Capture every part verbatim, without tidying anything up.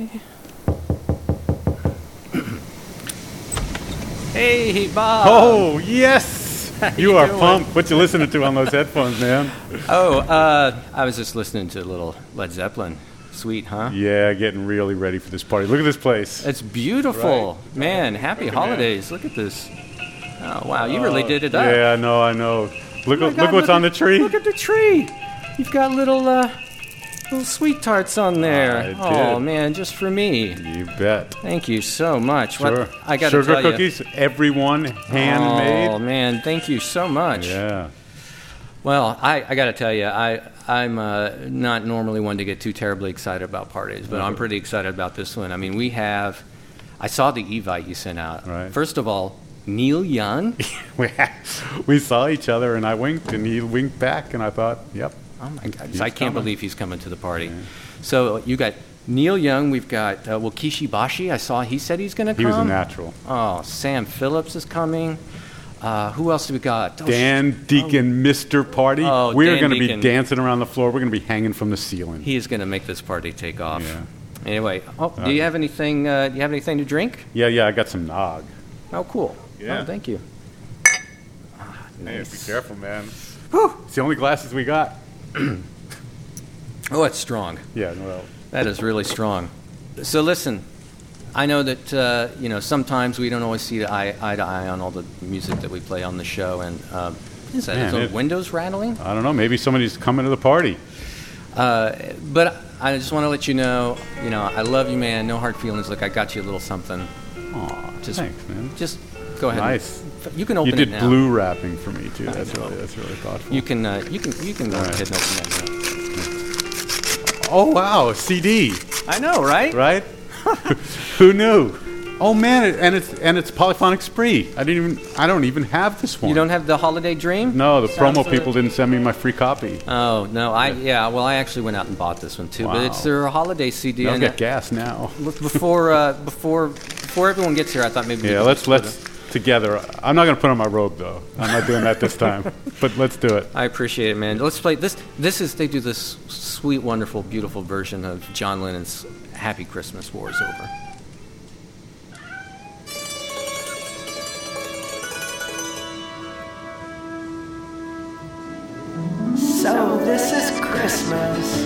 Okay. Hey, Bob. Oh, yes. You, you are doing? pumped. What you listening to on those headphones, man? Oh, uh, I was just listening to a little Led Zeppelin. Sweet, huh? Yeah, getting really ready for this party. Look at this place. It's beautiful. Right. Man, happy holidays. Look at this. Oh, wow, you really did it up. Yeah, I know, I know. Look, Oh my look God, what's look on the at- tree. Look at the tree. You've got little, uh, little sweet tarts on there. I Oh, did. man, just for me. You bet. Thank you so much. Sure. What, I got to Sugar tell you. cookies, everyone handmade. Oh, man, thank you so much. Yeah. Well, I, I got to tell you, I, I'm uh, not normally one to get too terribly excited about parties, but I'm pretty excited about this one. I mean, we have, I saw the Evite you sent out. Right. First of all, Neil Young. we, we saw each other, and I winked, and he winked back, and I thought, yep. Oh, my God. He's I can't coming. believe he's coming to the party. So you got Neil Young. We've got uh, Wakishi Bashi. I saw he said he's going to come. He was a natural. Oh, Sam Phillips is coming. Uh, who else do we got? Oh, Dan Deacon, Mister Party. Oh, We're Dan going to be Deacon. dancing around the floor. We're going to be hanging from the ceiling. He is going to make this party take off. Yeah. Anyway, oh, Uh, do you have anything? Uh, do you have anything to drink? Yeah, yeah, I got some nog. Oh, cool. Yeah. Oh, thank you. Hey, be careful, man. Whew. It's the only glasses we got. Oh, it's strong. Yeah, well, That is really strong. So listen, I know that uh, you know sometimes we don't always see eye, eye to eye on all the music that we play on the show. And uh, is that Man, his own it- windows rattling? I don't know. Maybe somebody's coming to the party. Uh, but I just want to let you know, you know, I love you, man. No hard feelings. Look, I got you a little something. Aw, Just, thanks, man. just go ahead. Nice. And, you can open You did it now. blue wrapping for me too. That's know. really that's really thoughtful. You can, uh, you can, you can go All right. ahead and open that now. Oh wow, a C D, I know, right? right? Who knew? Oh man, it, and it's and it's Polyphonic Spree. I didn't even I don't even have this one. You don't have the Holiday Dream? No, the Sounds promo uh, people didn't send me my free copy. Oh no, I yeah. Well, I actually went out and bought this one too, but Wow. it's their holiday C D. I'll and, get uh, gas now. look, before uh, before before everyone gets here, I thought maybe we Yeah, could let's just put let's together. I'm not gonna put on my robe though. I'm not doing that this time. But let's do it. a- I appreciate it, man. Let's play this. This is they do this sweet, wonderful, beautiful version of John Lennon's "Happy Christmas, War is Over." So this is Christmas,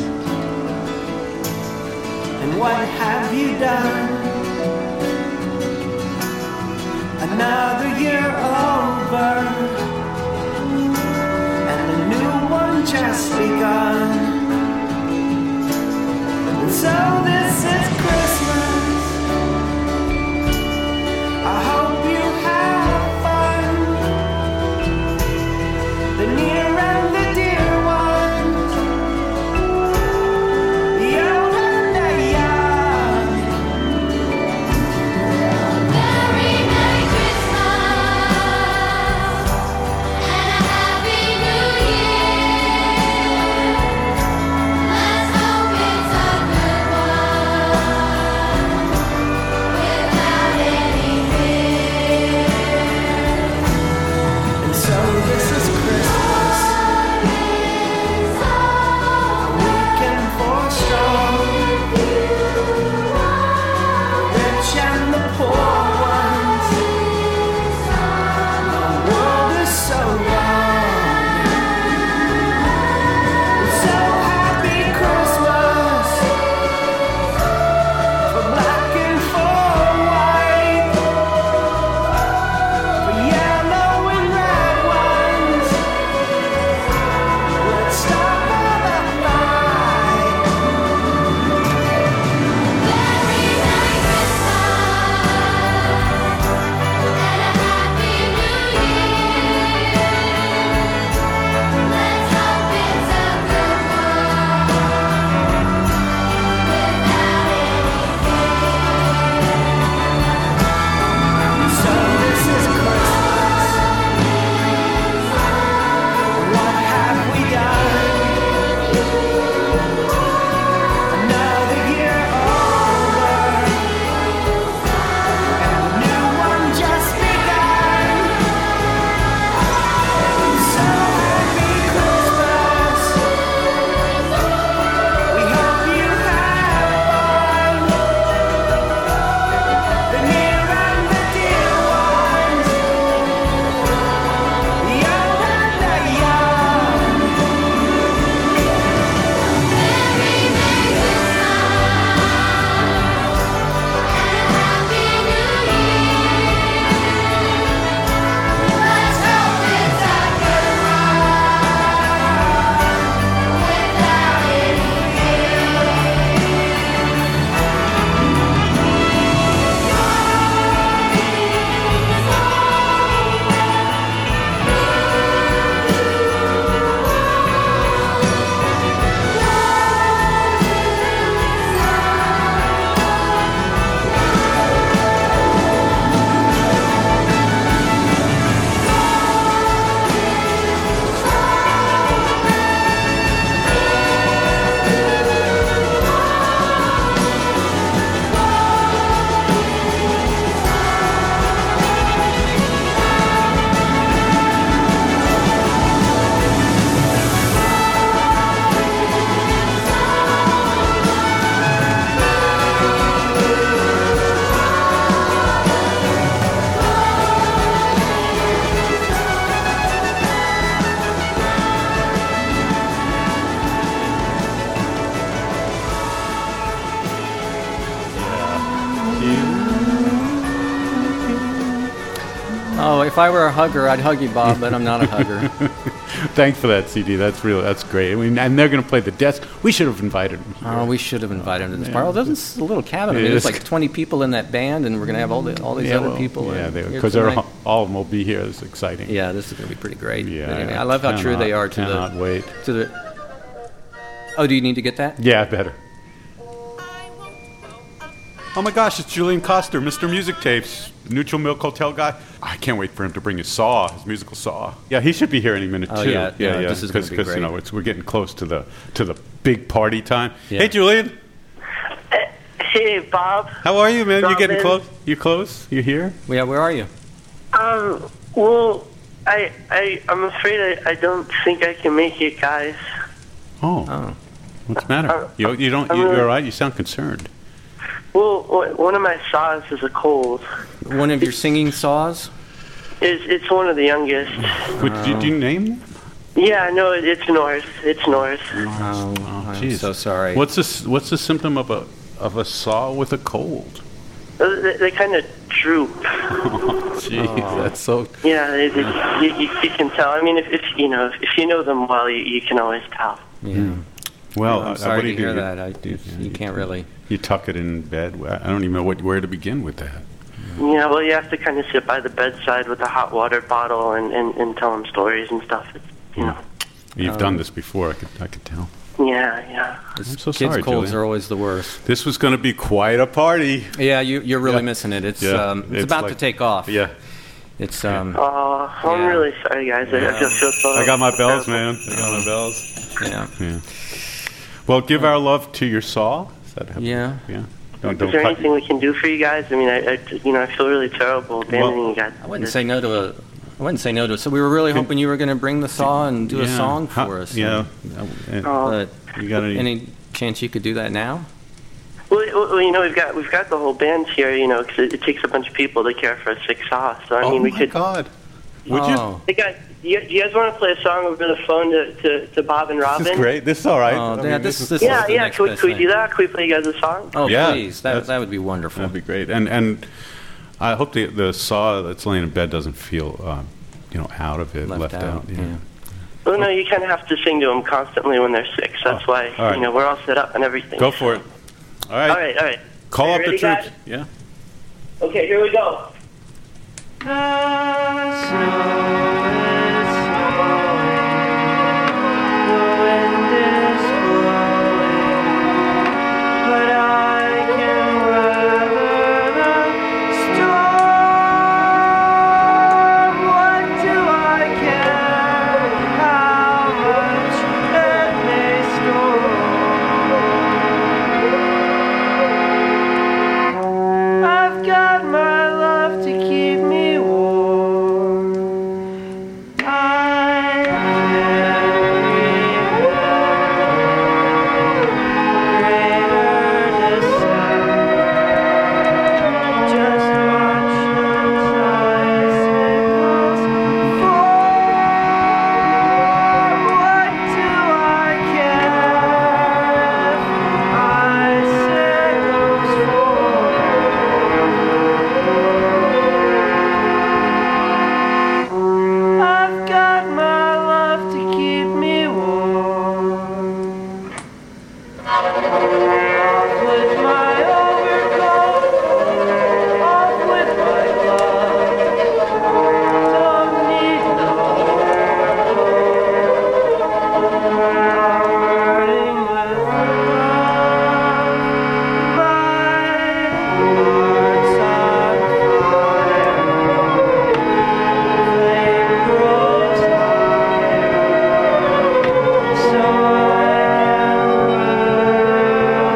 and what have you done? Another year over, and a new one just begun. And so this is Christmas. I hope you have fun. The near and the dear ones, the old and the young. Merry, Merry Christmas and a Happy New Year. Let's hope it's a good one. if I were a hugger, I'd hug you, Bob, but I'm not a hugger. Thanks for that, C D. That's real. That's great. I mean, and they're going to play the desk. We should have invited them. Oh, we should have invited him to this party. Oh, this is a little cabin. I mean, It there's is. like twenty people in that band, and we're going to have all, the, all these other well, people. Yeah, in here because tonight. all, all of them will be here. It's exciting. Yeah, this is going to be pretty great. Yeah, But anyway, I love how true cannot- they are to cannot the wait. to the. Oh, do you need to get that? Yeah, better. Oh my gosh, it's Julian Coster, Mister Music Tapes, Neutral Milk Hotel guy. I can't wait for him to bring his saw, his musical saw. Yeah, he should be here any minute Oh, too. yeah, yeah, this is gonna be you great. know it's, we're getting close to the to the big party time. Yeah. Hey, Julian, Hey, Bob. how are you, man? You getting Robin. close? You close? You here? Yeah, where are you? Um, well, I, I, I'm afraid I, I don't think I can make it, guys. Oh, Oh, what's the matter? Uh, You, you don't? I'm You, really- you're all right. You sound concerned. Well, o- one of my saws is a cold. one of your singing saws? It's, it's one of the youngest. Would, did you name them? Yeah, no, it, it's North. It's North. Oh, I'm Jeez. so sorry. What's this? What's the symptom of a of a saw with a cold? Uh, They, they kind of droop. Jeez, that's so. Yeah, they, they, you, you, you can tell. I mean, if, if you know, if you know them well, you, you can always tell. Yeah. Well, I'm uh, sorry what do to you do? hear You- that. I, you- you can't really. You tuck it in bed. I don't even know what, where to begin with that. Yeah, well, you have to kind of sit by the bedside with a hot water bottle and, and, and tell them stories and stuff. It's, you know. You've Um, done this before. I could I could tell. Yeah, yeah. I'm so Kids' sorry, colds Julian. are always the worst. This was going to be quite a party. Yeah, you, you're really Yeah. missing it. It's Yeah, um, it's, it's about like- to take off. Yeah, It's um, Oh, I'm Yeah. really sorry, guys. I, I just feel so. I got my bells, terrible. man. I got my bells. yeah. Yeah. Well, give our love to your saw. Is that how- Yeah. Yeah. Don't, Is don't there cut- anything we can do for you guys? I mean, I, I you know, I feel really terrible abandoning Well, you guys. I wouldn't say no to a. I wouldn't say no to it. So we were really hoping you were going to bring the saw and do a Yeah. song How- for us. Yeah. Oh. But You got any? any chance you could do that now? Well, well, you know, we've got we've got the whole band here, you know, because it, it takes a bunch of people to care for a sick saw. So I oh mean, we my could. God! Would oh. Hey guys, do you, do you guys want to play a song over the phone to, to, to Bob and you? Robin? This is great. This is all right. Oh, I yeah, mean, this- is- this- Yeah, the yeah. next Can we, best can we thing. do that? Can we play you guys a song? Oh, Yeah, please. That that's- that would be wonderful. That'd be great. And and I hope the the saw that's laying in bed doesn't feel uh, you know out of it, Left left, out, Yeah. yeah. Well, no, you kind of have to sing to them constantly when they're sick. So that's Oh, why all right. you know we're all set up and everything. Go for it. All right. All right, all right. Call Are up you the ready, troops. guys? Yeah. Okay, here we go. I've got my love to keep me warm. I carry greater December. Just watch as icicles fall. What do I care if icicles fall? I've got my love to keep me warm. Off with my overcoat, off with my gloves. Don't need no I'm burning with love. My heart's on fire. Flame grows higher, so I can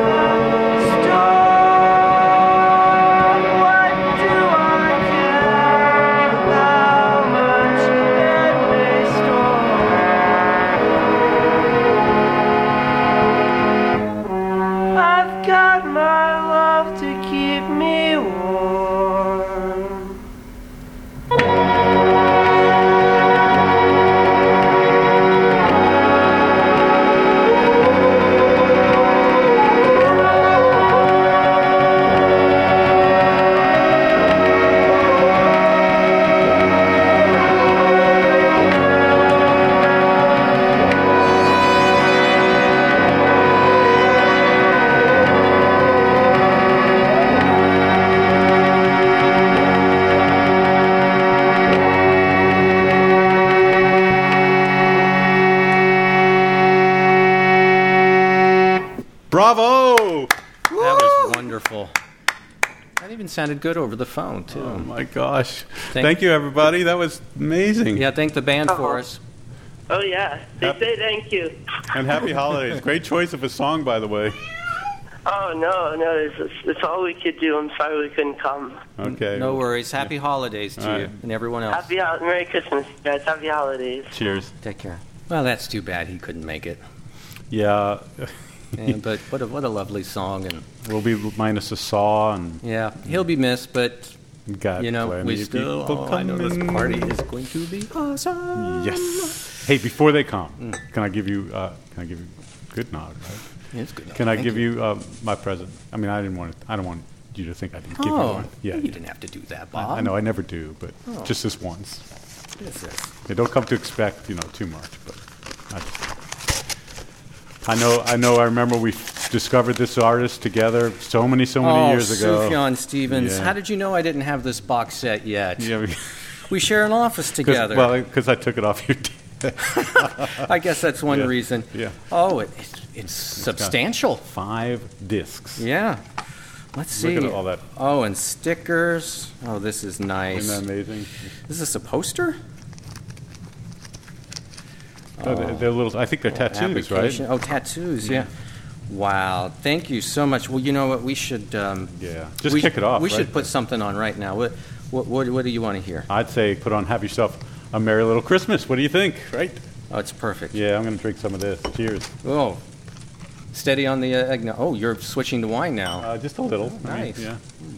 Bravo! That was wonderful. That even sounded good over the phone, too. Oh, my gosh. Thank- Thank you, everybody. That was amazing. Yeah, thank the band for us. Oh, yeah. They Yep. say thank you. And happy holidays. Great choice of a song, by the way. Oh, no, no. It's, it's, it's all we could do. I'm sorry we couldn't come. Okay. No worries. Happy holidays to All you right. and everyone else. Happy hol- Merry Christmas, guys. Happy holidays. Cheers. Take care. Well, that's too bad he couldn't make it. Yeah. Yeah, but what a, what a lovely song. And We'll be minus a saw and yeah, he'll be missed, but got you know, plenty we of still, people oh, I know this coming. party is going to be awesome. Yes. Hey, before they come, Mm. can I give you? Uh, can I give you? Good nod, right? Yeah, it's good. Can I Thank give you, uh, my present? I mean, I didn't want. To, I don't want you to think I didn't give you Oh, one. Yeah, you yeah. didn't have to do that, I, Bob. I know. I never do, but Oh. just this once. What is this? They don't come to expect, you know, too much. But I, just, I know. I know. I remember we discovered this artist together so many, so many oh, years ago. Sufjan Stevens. Yeah. How did you know I didn't have this box set yet? Yeah. we- We share an office 'cause- together. Well, because I took it off your. T- I guess that's one Yeah. reason. Yeah. Oh, it, it's, it's substantial. Five discs. Yeah. Let's see. Look at all that. Oh, and stickers. Oh, this is nice. Isn't that amazing? Is this a poster? Oh, they're, they're little. I think they're tattoos, right? Application. Oh, tattoos, yeah. Wow, thank you so much. Well, you know what, we should... Um, Yeah. Just we, kick it off. We right? should put something on right now. What, what, what, what do you want to hear? I'd say put on "Have Yourself a Merry Little Christmas." What do you think? Right? Oh, it's perfect. Yeah, I'm going to drink some of this. Cheers. Oh, steady on the uh, eggnog. Oh, you're switching to wine now. Uh, just a little. I mean, Nice. yeah.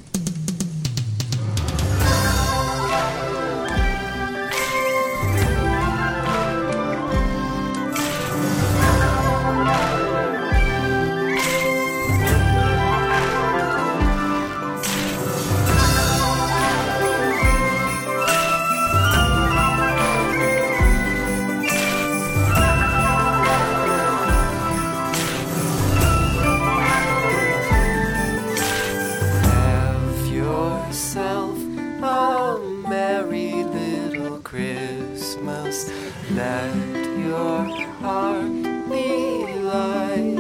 Have yourself a merry little Christmas. Let your heart be light.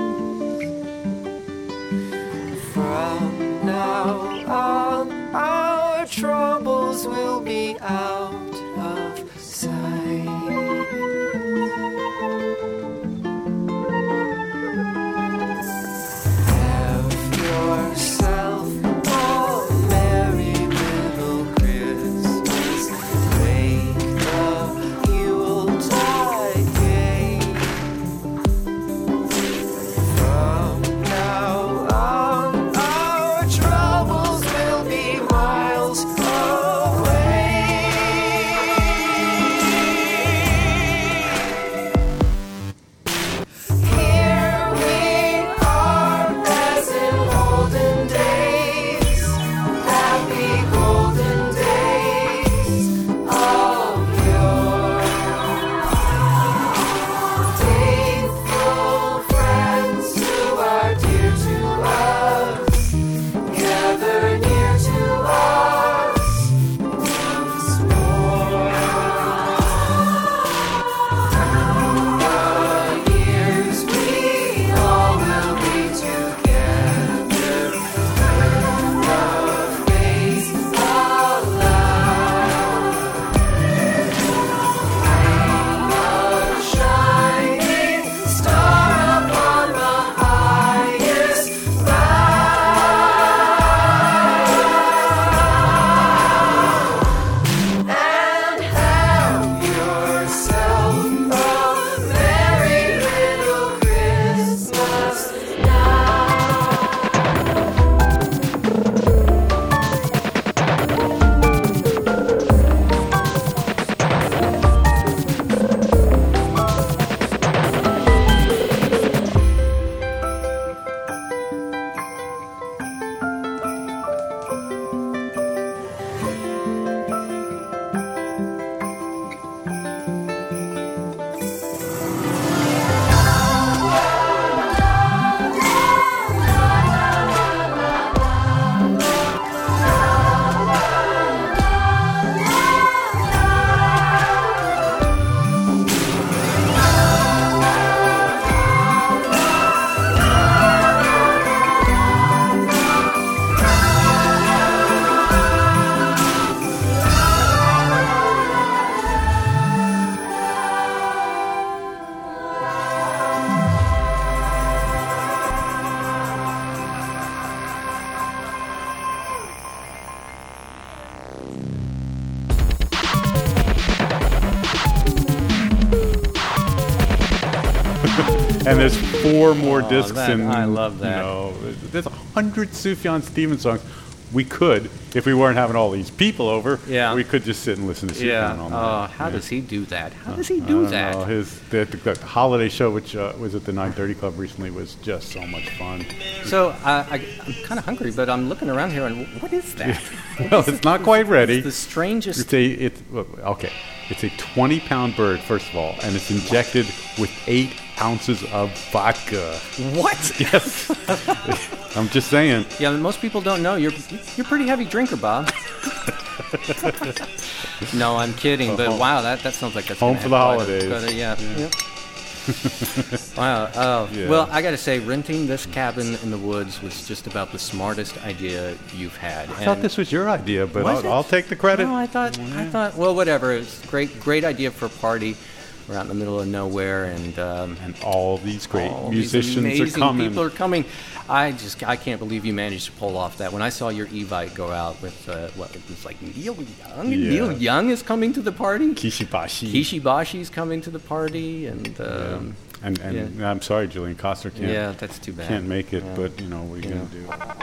From now on, our troubles will be out of sight. Have yourself a merry little Christmas. Make the Yuletide gay. And there's four more Oh, discs that- in. I love that. You know, there's a hundred Sufjan Stevens songs. We could, if we weren't having all these people over, Yeah. we could just sit and listen to Sufjan Yeah. all Oh, night. how Yeah. does he do that? How does he I do don't that? know. His the, the, the holiday show, which uh, was at the nine thirty Club recently, was just so much fun. So I, I, I'm kind of hungry, but I'm looking around here, and what is that? Well, it's not quite ready. It's the strangest. It's a it's well, okay. It's a twenty pound bird, first of all, and it's injected with eight ounces of vodka. What? Yes. I'm just saying. Yeah, most people don't know. You're you're a pretty heavy drinker, Bob. No, I'm kidding. But wow, that, that sounds like that's Home gonna for the have quite a- holidays. quite a- yeah. Yep. Wow. Oh, Yeah. well, I got to say, renting this cabin in the woods was just about the smartest idea you've had. I thought this was your idea, but Was I'll, it? I'll take the credit. No, I thought, I thought, well, whatever. It was a great, great idea for a party. We're out in the middle of nowhere, and um, And all these great all these musicians amazing are coming. people are coming. I just, I can't believe you managed to pull off that. When I saw your Evite go out with, uh, what, it was like Neil Young. Yeah. Neil Young is coming to the party. Kishibashi. Kishibashi's coming to the party, and um, And, and I'm sorry, Julian Coster can't yeah, that's too bad. can't make it, Yeah. but you know what are you Yeah. gonna do?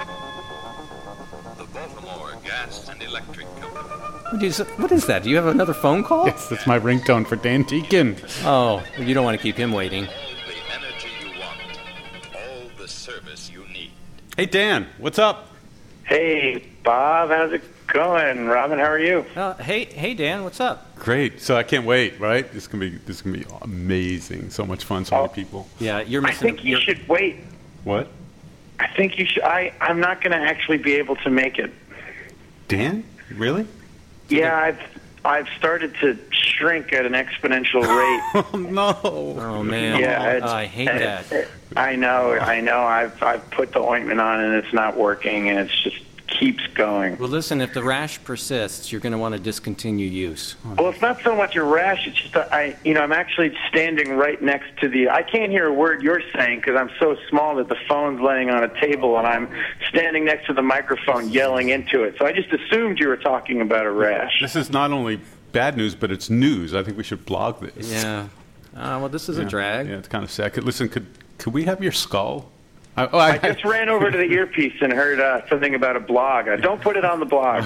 The Baltimore Gas and Electric Company. What is, what is that? Do you have another phone call? Yes, that's my ringtone for Dan Deacon. Oh, you don't want to keep him waiting. The energy you want. All the service you need. Hey Dan, what's up? Hey, Bob, how's it going? Robin, how are you? Uh, hey, hey, Dan, what's up? Great. So I can't wait. Right? This is gonna be this is gonna be amazing. So much fun. So Oh. many people. Yeah, you're I missing. think you you're- should wait. What? I think you should. I, I'm not going to actually be able to make it. Dan? Really? Yeah, I've I've started to shrink at an exponential rate. Oh no. Oh man, Yeah, oh, it's- I hate uh, that. I know, I know. I've I've put the ointment on and it's not working, and it's just keeps going. Well, listen, if the rash persists, you're going to want to discontinue use. Well, it's not so much a rash. It's just that I, you know, I'm actually standing right next to the. I can't hear a word you're saying because I'm so small that the phone's laying on a table, and I'm standing next to the microphone yelling into it. So I just assumed you were talking about a rash. This is not only bad news, but it's news. I think we should blog this. Yeah. Uh, well, this is a Yeah. drag. Yeah, it's kind of sad. Could, listen, could could we have your skull? I, oh, I, I just ran over to the earpiece and heard uh, something about a blog. Uh, don't put it on the blog.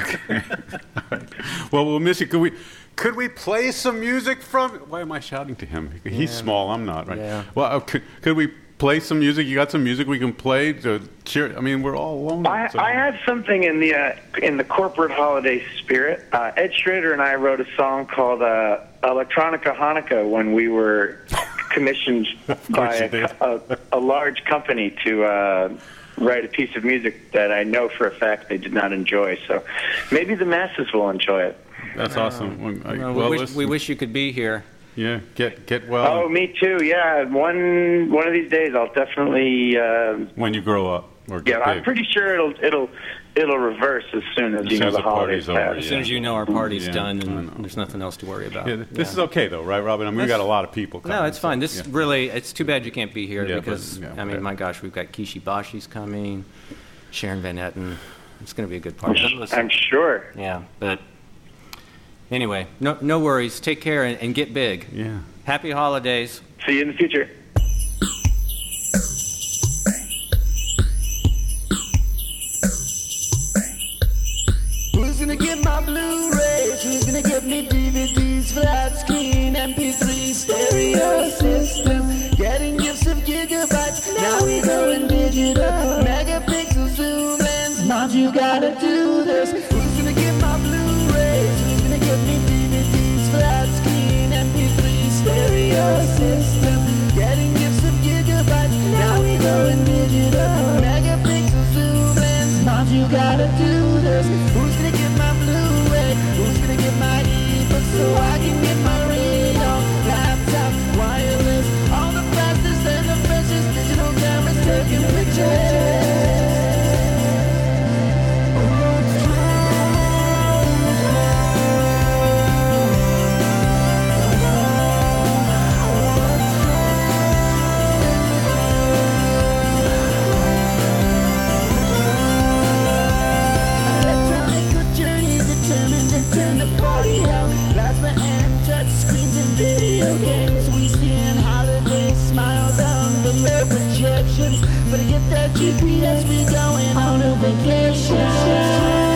Well, we'll miss you. Could we? Could we play some music from? Why am I shouting to him? He's small. I'm not. Right. Yeah. Well, uh, could, could we play some music? You got some music we can play to cheer? I mean, we're all alone. I, so- I had something in the uh, in the corporate holiday spirit. Uh, Ed Schrader and I wrote a song called uh, Electronica Hanukkah when we were commissioned by you a, did. co- a, a large company to uh, write a piece of music that I know for a fact they did not enjoy. So maybe the masses will enjoy it. That's awesome. Well, I- Well, well, we, wish, listen, we wish you could be here. Yeah. Get get well Oh, me too. Yeah, one one of these days I'll definitely. Uh, when you grow up or get yeah, I'm big. pretty sure it'll it'll it'll reverse as soon as, As you soon know as the the party's holidays over, pass. As yeah. soon as you know our party's Yeah, done I know. and there's nothing else to worry about. Yeah, this Yeah. is okay though, right, Robin? I mean, we That's- got a lot of people coming. No, it's fine. so, This yeah. really, it's too bad you can't be here Yeah, but- because, yeah, I mean, yeah. my gosh, we've got Kishi Bashi's coming, Sharon Van Etten. It's going to be a good party. But listen- I'm sure. yeah, but anyway, no, no worries. Take care and, and get big. Yeah. Happy holidays. See you in the future. Who's gonna get my Blu-rays? Who's gonna get me D V Ds, flat screen, M P three, stereo system? Getting gifts of gigabytes, now we going digital. Megapixel zoom lens, mom, you gotta do this. Who's gonna get my Blu-rays? Who's gonna get me D V Ds, flat screen, M P three, stereo system? Getting gifts of gigabytes, now we going digital. Megapixel zoom lens, mom, you gotta do this. Who's gonna get my Blu-ray? Who's gonna get my ebook so I can get my radio, laptop, wireless, all the fastest and the freshest digital cameras taking pictures. directions. Better get that G P S, we going on a vacation.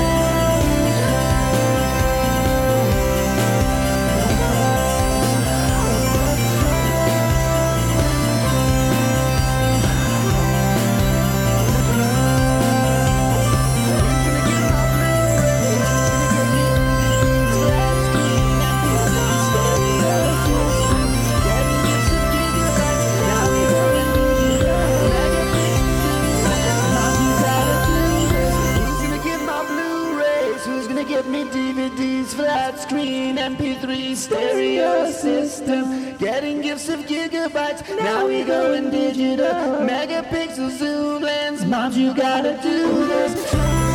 Flat screen, M P three stereo system, getting gifts of gigabytes. Now we going digital, megapixel zoom lens. Mom, you gotta do this.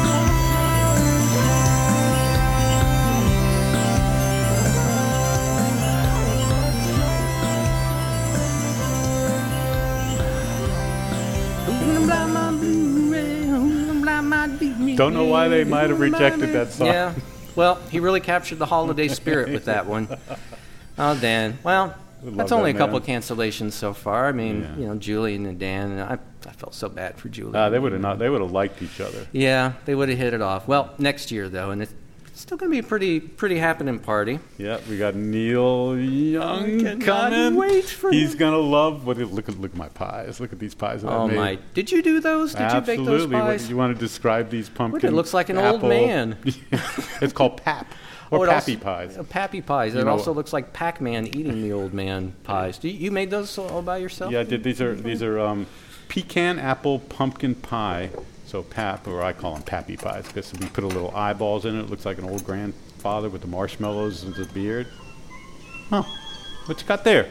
Don't know why they might have rejected that song. Yeah. Well, he really captured the holiday spirit with that one. Oh, Dan. Well, that's only that a couple man. of cancellations so far. I mean, Yeah. you know, Julian and Dan. And I, I felt so bad for Julian. Uh, they would have not. They would have liked each other. Yeah, they would have hit it off. Well, next year though, and it's still going to be a pretty, pretty happening party. Yeah, we got Neil Young cannot coming. wait for He's him. gonna love. What? Look at look at my pies. Look at these pies that I Oh made. my! Did you do those? Did Absolutely. you bake those What, pies? you want to describe these pumpkin? It looks like an old apple- man. It's called pap or Oh, it pappy also- pies. uh, Pappy pies. You It know- also looks like Pac-Man eating the old man pies. Do you, you made those all by yourself? Yeah, I did. These are these are um, pecan apple pumpkin pie. So pap, or I call them pappy pies, because we put a little eyeballs in it. It looks like an old grandfather with the marshmallows and the beard. Huh? What you got there?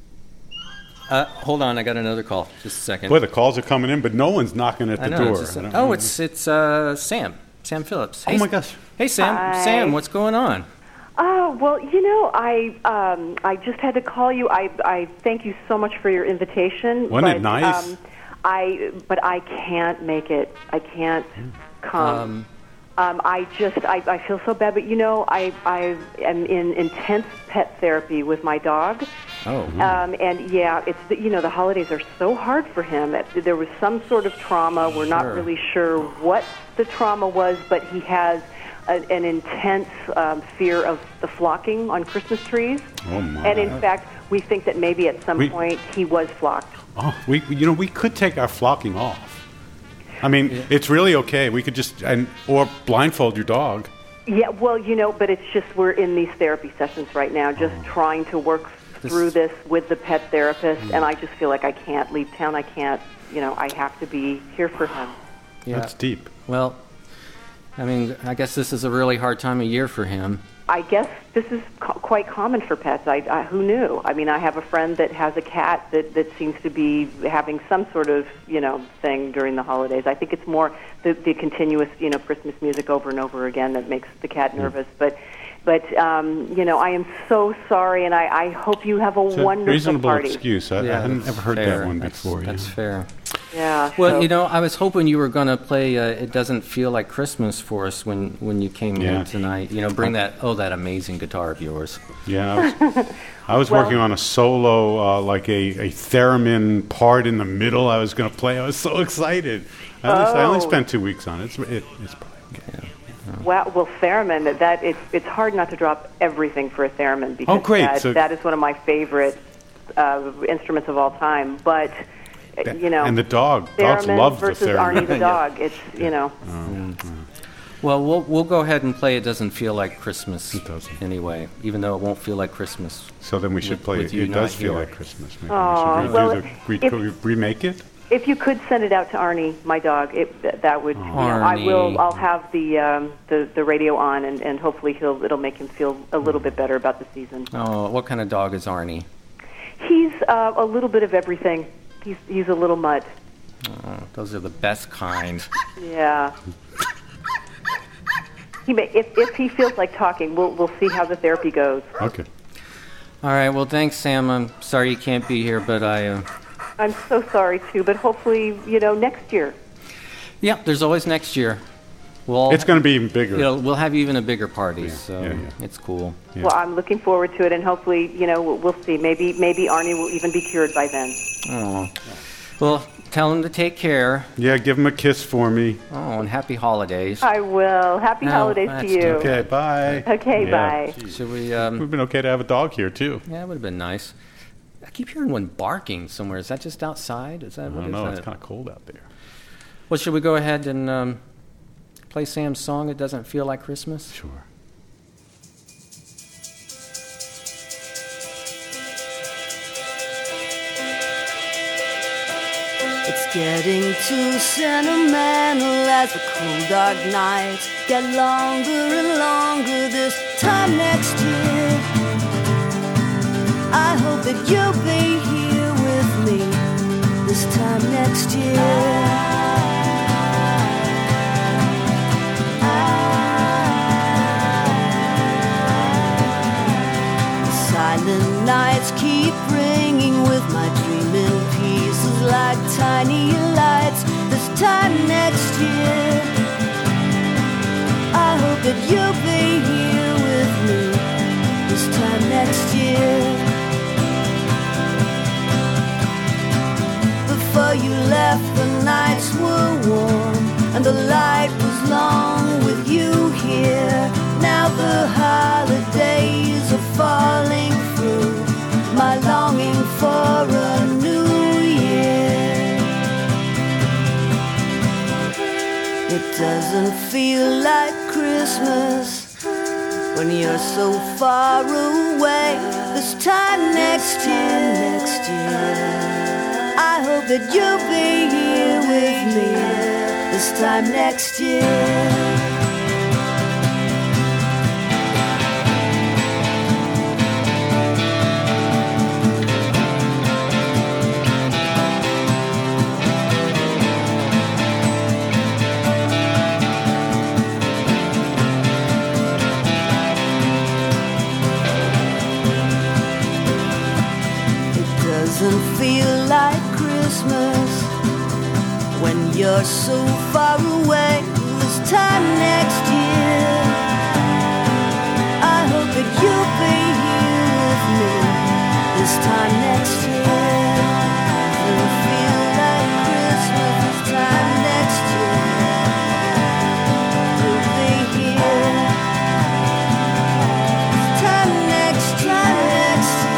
Uh, hold on, I got another call. Just a second. Boy, the calls are coming in, but no one's knocking at I the know, door. it's just- I don't oh, know. it's it's uh, Sam. Sam Phillips. Oh Hey, my S- gosh. Hey, Sam. Hi. Sam, what's going on? Oh, well, you know, I um, I just had to call you. I I thank you so much for your invitation. Wasn't it but, nice? Um, I but I can't make it. I can't come. Um, Um, I just, I, I feel so bad, but you know, I, I am in intense pet therapy with my dog. Oh. Um, and yeah, it's, the, you know, the holidays are so hard for him. There was some sort of trauma. We're not Sure. really sure what the trauma was, but he has a, an intense um, fear of the flocking on Christmas trees. Oh, my. And in fact, we think that maybe at some We- point he was flocked. Oh, we you know we could take our flocking off. I mean, it's really okay. We could just and or blindfold your dog. Yeah, well, you know, but it's just we're in these therapy sessions right now, just Oh. trying to work through this with the pet therapist, Mm. and I just feel like I can't leave town. I can't, you know, I have to be here for him. Yeah. That's deep. Well, I mean, I guess this is a really hard time of year for him. I guess this is co- quite common for pets. I, I, who knew? I mean, I have a friend that has a cat that, that seems to be having some sort of, you know, thing during the holidays. I think it's more the, the continuous, you know, Christmas music over and over again that makes the cat nervous. But, but um, you know, I am so sorry, and I, I hope you have a It's a wonderful reasonable party. excuse. I, I hadn't that's ever heard fair. that one That's- before. That's yeah. fair. Yeah. Well, so- you know, I was hoping you were going to play uh, "It Doesn't Feel Like Christmas" for us when, when you came Yeah. in tonight. You know, bring that oh that amazing guitar of yours. Yeah, I was, I was Well- working on a solo, uh, like a, a theremin part in the middle. I was going to play. I was so excited. I only, I only Oh. spent two weeks on it. It's, it, it's okay. Well, well, theremin. That it's it's hard not to drop everything for a theremin because Oh, great. That, So- that is one of my favorite uh, instruments of all time. But uh, you know, And the dog. Dogs theremin love the versus theremin. Arnie the dog. It's you know. Well, we'll we'll go ahead and play "It Doesn't Feel Like Christmas" It doesn't. anyway, even though it won't feel like Christmas. So then we should With- play with it. you It not does feel here. like Christmas. Maybe Aw, we should redo well, the, re- if- re- remake it. If you could send it out to Arnie, my dog, it, th- that would. You know, I Arnie. will. I'll have the um, the the radio on, and, and hopefully he'll it'll make him feel a little bit better about the season. Oh, what kind of dog is Arnie? He's uh, a little bit of everything. He's he's a little mutt. Oh, those are the best kind. Yeah. He may, if if he feels like talking, we'll we'll see how the therapy goes. Okay. All right. Well, thanks, Sam. I'm sorry you can't be here, but I. Uh, I'm so sorry too, but hopefully, you know, next year. yeah, there's always next year. We'll. It's going to be even bigger. You know, we'll have even a bigger party, Yeah, so yeah, yeah. it's cool. Yeah. Well, I'm looking forward to it, and hopefully, you know, we'll, we'll see. Maybe maybe Arnie will even be cured by then. Oh. Well, tell him to take care. Yeah, give him a kiss for me. Oh, and happy holidays. I will. Happy No, holidays to that's you. good. Okay, bye. Okay, Yeah. bye. Jeez. Should we? It would Um, have been okay to have a dog here, too. yeah, it would have been nice. I keep hearing one barking somewhere. Is that just outside? Is that I what don't is know. that? It's kind of cold out there. Well, should we go ahead and um, play Sam's song? It doesn't feel like Christmas. Sure. It's getting too sentimental as the cold dark nights get longer and longer this time next year. I hope that you'll be here with me this time next year. Silent nights keep ringing with my dreaming pieces like tiny lights this time next year. I hope that you'll be here with me this time next year. Before you left, the nights were warm and the light was long with you here. Now the holidays are falling through my longing for a new year. It doesn't feel like Christmas when you're so far away this time next year, next year. I hope that you'll be here with me this time next year. Doesn't feel like Christmas when you're so far away this time next year. I hope that you'll be here with me this time next year. Doesn't feel like Christmas this time next year. You'll be here this time next, time next year.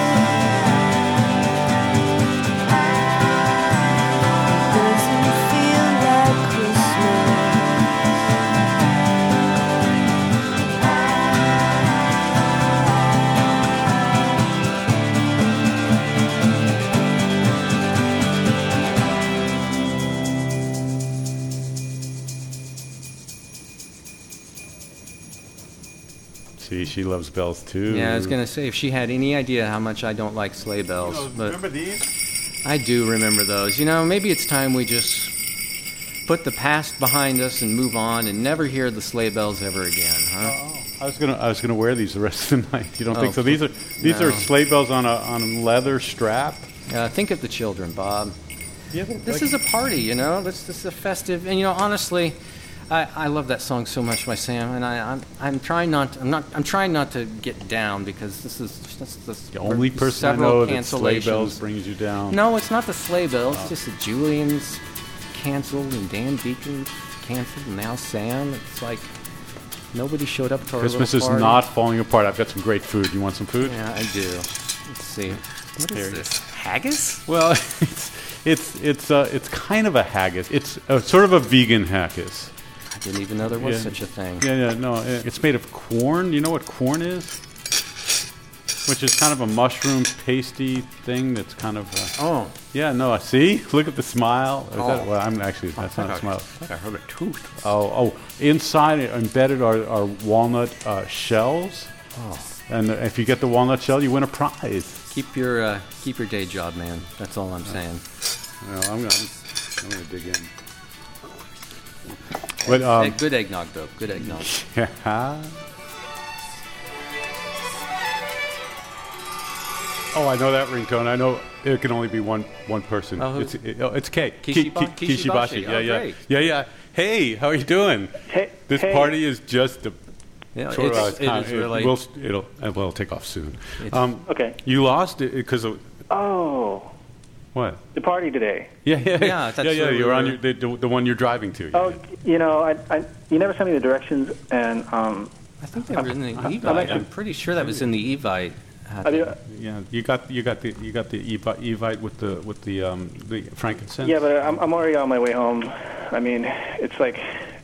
See, she loves bells, too. Yeah, I was gonna say if she had any idea how much I don't like sleigh bells, but Remember these? I do remember those. You know, maybe it's time we just put the past behind us and move on and never hear the sleigh bells ever again, huh? Oh, I was gonna, I was gonna wear these the rest of the night. You don't Oh, think so? These are, these no. are sleigh bells on a on a leather strap. Uh, think of the children, Bob. Yeah, This is a party, you know. This, this is a festive, and you know, honestly, I, I love that song so much by Sam, and I, I'm I'm trying not to, I'm not I'm trying not to get down because this is this, this the only person I several know that sleigh cancellations. bells brings you down. No, it's not the sleigh bells. It's just that Julian's canceled and Dan Beacon's canceled, and now Sam. It's like nobody showed up to our Christmas little is party. not falling apart. I've got some great food. You want some food? Yeah, I do. Let's see. What Here is you go. this? Haggis? Well, it's it's it's uh, it's kind of a haggis. It's uh, sort of a vegan haggis. I didn't even know there was Yeah. such a thing. Yeah, yeah, no, it- it's made of corn. You know what corn is? Which is kind of a mushroom pasty thing that's kind of. Uh, Oh, yeah, no, I see. Look at the smile. Is that- Oh. well, I'm actually that's not a I smile. think I heard a tooth. Oh, oh, inside it, embedded are, are walnut uh, shells. Oh. And if you get the walnut shell, you win a prize. Keep your uh, keep your day job, man. That's all I'm saying. Well, I'm gonna, I'm gonna dig in. But um, Hey, good eggnog, though. Good eggnog. yeah. Oh, I know that ringtone. I know it can only be one one person. Oh, who? it's it, oh, it's Kate. Kishiba- Ki- Ki- Kishibashi. Yeah, Oh, yeah, great. yeah, yeah. Hey, how are you doing? Hey, This hey. party is just a. Yeah, sort of, it's, uh, it kind is of- really. Will, it'll uh, well it'll take off soon. It's- Um, Okay. you lost it because of Oh. What? The party today. Yeah, yeah, Yeah, that's yeah, yeah. where we You're on were. your, the, the, the one you're driving to. Oh, Yeah. you know, I, I, you never sent me the directions, and um, I think they were in the I'm- I'm Evite. I'm, actually- pretty sure that was in the Evite. I mean, Yeah, you got you got the you got the Evi- Evite with the with the um the frankincense. yeah, but I'm, I'm already on my way home. I mean, it's like,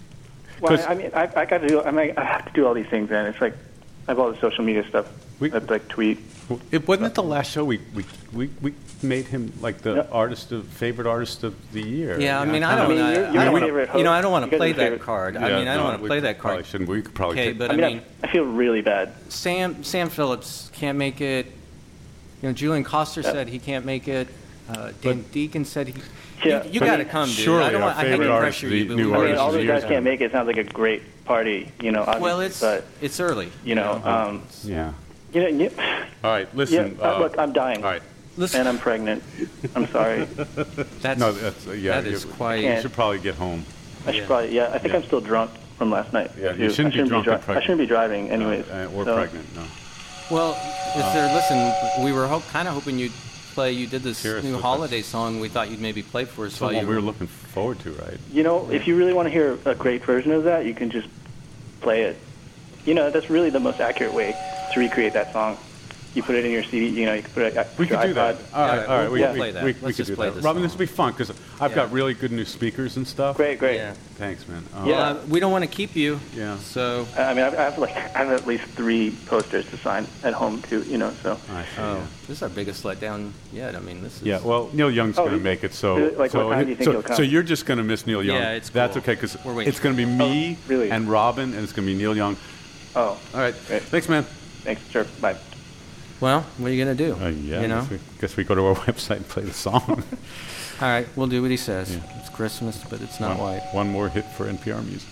well, 'Cause- I, I mean, I, I got to do, I mean, I have to do all these things, and it's like, I have all the social media stuff. We- That's like tweet. It wasn't it the last show we we, we, we made him like the Yeah. artist of favorite artist of the year. Yeah, I mean, I kinda- don't, mean, I, you're- I you're don't my want favorite to, you know, host. I don't want You to guys play are that favorite- card. I Yeah, mean, I no, don't want to we play that probably card. Shouldn't we could probably Okay, take- but I I mean, mean, I, I feel really bad. Sam Sam Phillips can't make it. You know, Julian Coster Yeah. said he can't make it. Uh, Dan Deacon said he. Yeah, you you but got I to mean, come, dude. surely I don't our want. I hate favorite to artist, pressure the you, but new we I mean, artist all of the those year. guys can't make it. It sounds like a great party, you know. Obviously, Well, it's but it's early. you know, um, Yeah. you know, you, All right, yeah. listen. uh, uh, look, I'm dying, all right. Listen, and I'm pregnant. I'm sorry. that's No, that's uh, yeah. that is you, quite. You should probably get home. I should Yeah. probably, yeah. I think Yeah. I'm still drunk from last night. Yeah, too. you shouldn't I be drunk dri- and pregnant. I shouldn't be driving, anyways. Uh, or so- pregnant. No. Well, if they're listen, we were ho- kind of hoping you'd play. You did this Hear us new with holiday song. We thought you'd maybe play for us while Someone you we were looking forward to, right? You know, if you really want to hear a great version of that, you can just play it. You know, that's really the most accurate way to recreate that song. You put it in your C D, you know, you can put it on We your could do that. iPod. All right, Yeah, all right. we'll- we, we'll we, play that. we, Let's we could just do play that. this Robin, song. this will be fun because I've Yeah. got really good new speakers and stuff. Great, great. Yeah. Thanks, man. Uh, Yeah. Uh, we don't want to keep you. Yeah. So. I I mean, I I have like I have at least three posters to sign at home too. You know, so I see, Oh, yeah. this is our biggest letdown yet. I mean, this is. Yeah, well, Neil Young's Oh, going to he- make it, so really? Like, so, what time do you think so, he'll come? so you're just going to miss Neil Young. Yeah, it's That's cool. okay because We're waiting it's going to be me Oh, really? and Robin, and it's going to be Neil Young. oh, All right, Great. thanks, man. thanks, sure, bye. Well, what are you gonna do? Uh, yeah, You I know. guess we, guess we go to our website and play the song. All right, we'll do what he says. Yeah. It's Christmas, but it's not one, white. one more hit for N P R Music.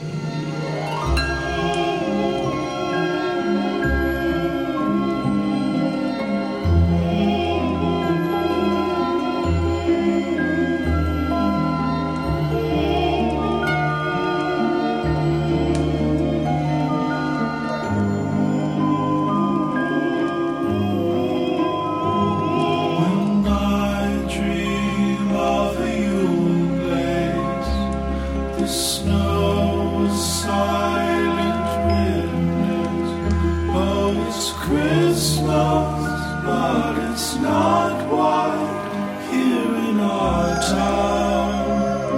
When I dream of you place, the snow is silent witness. Oh, it's Christmas, but it's not white here in our town.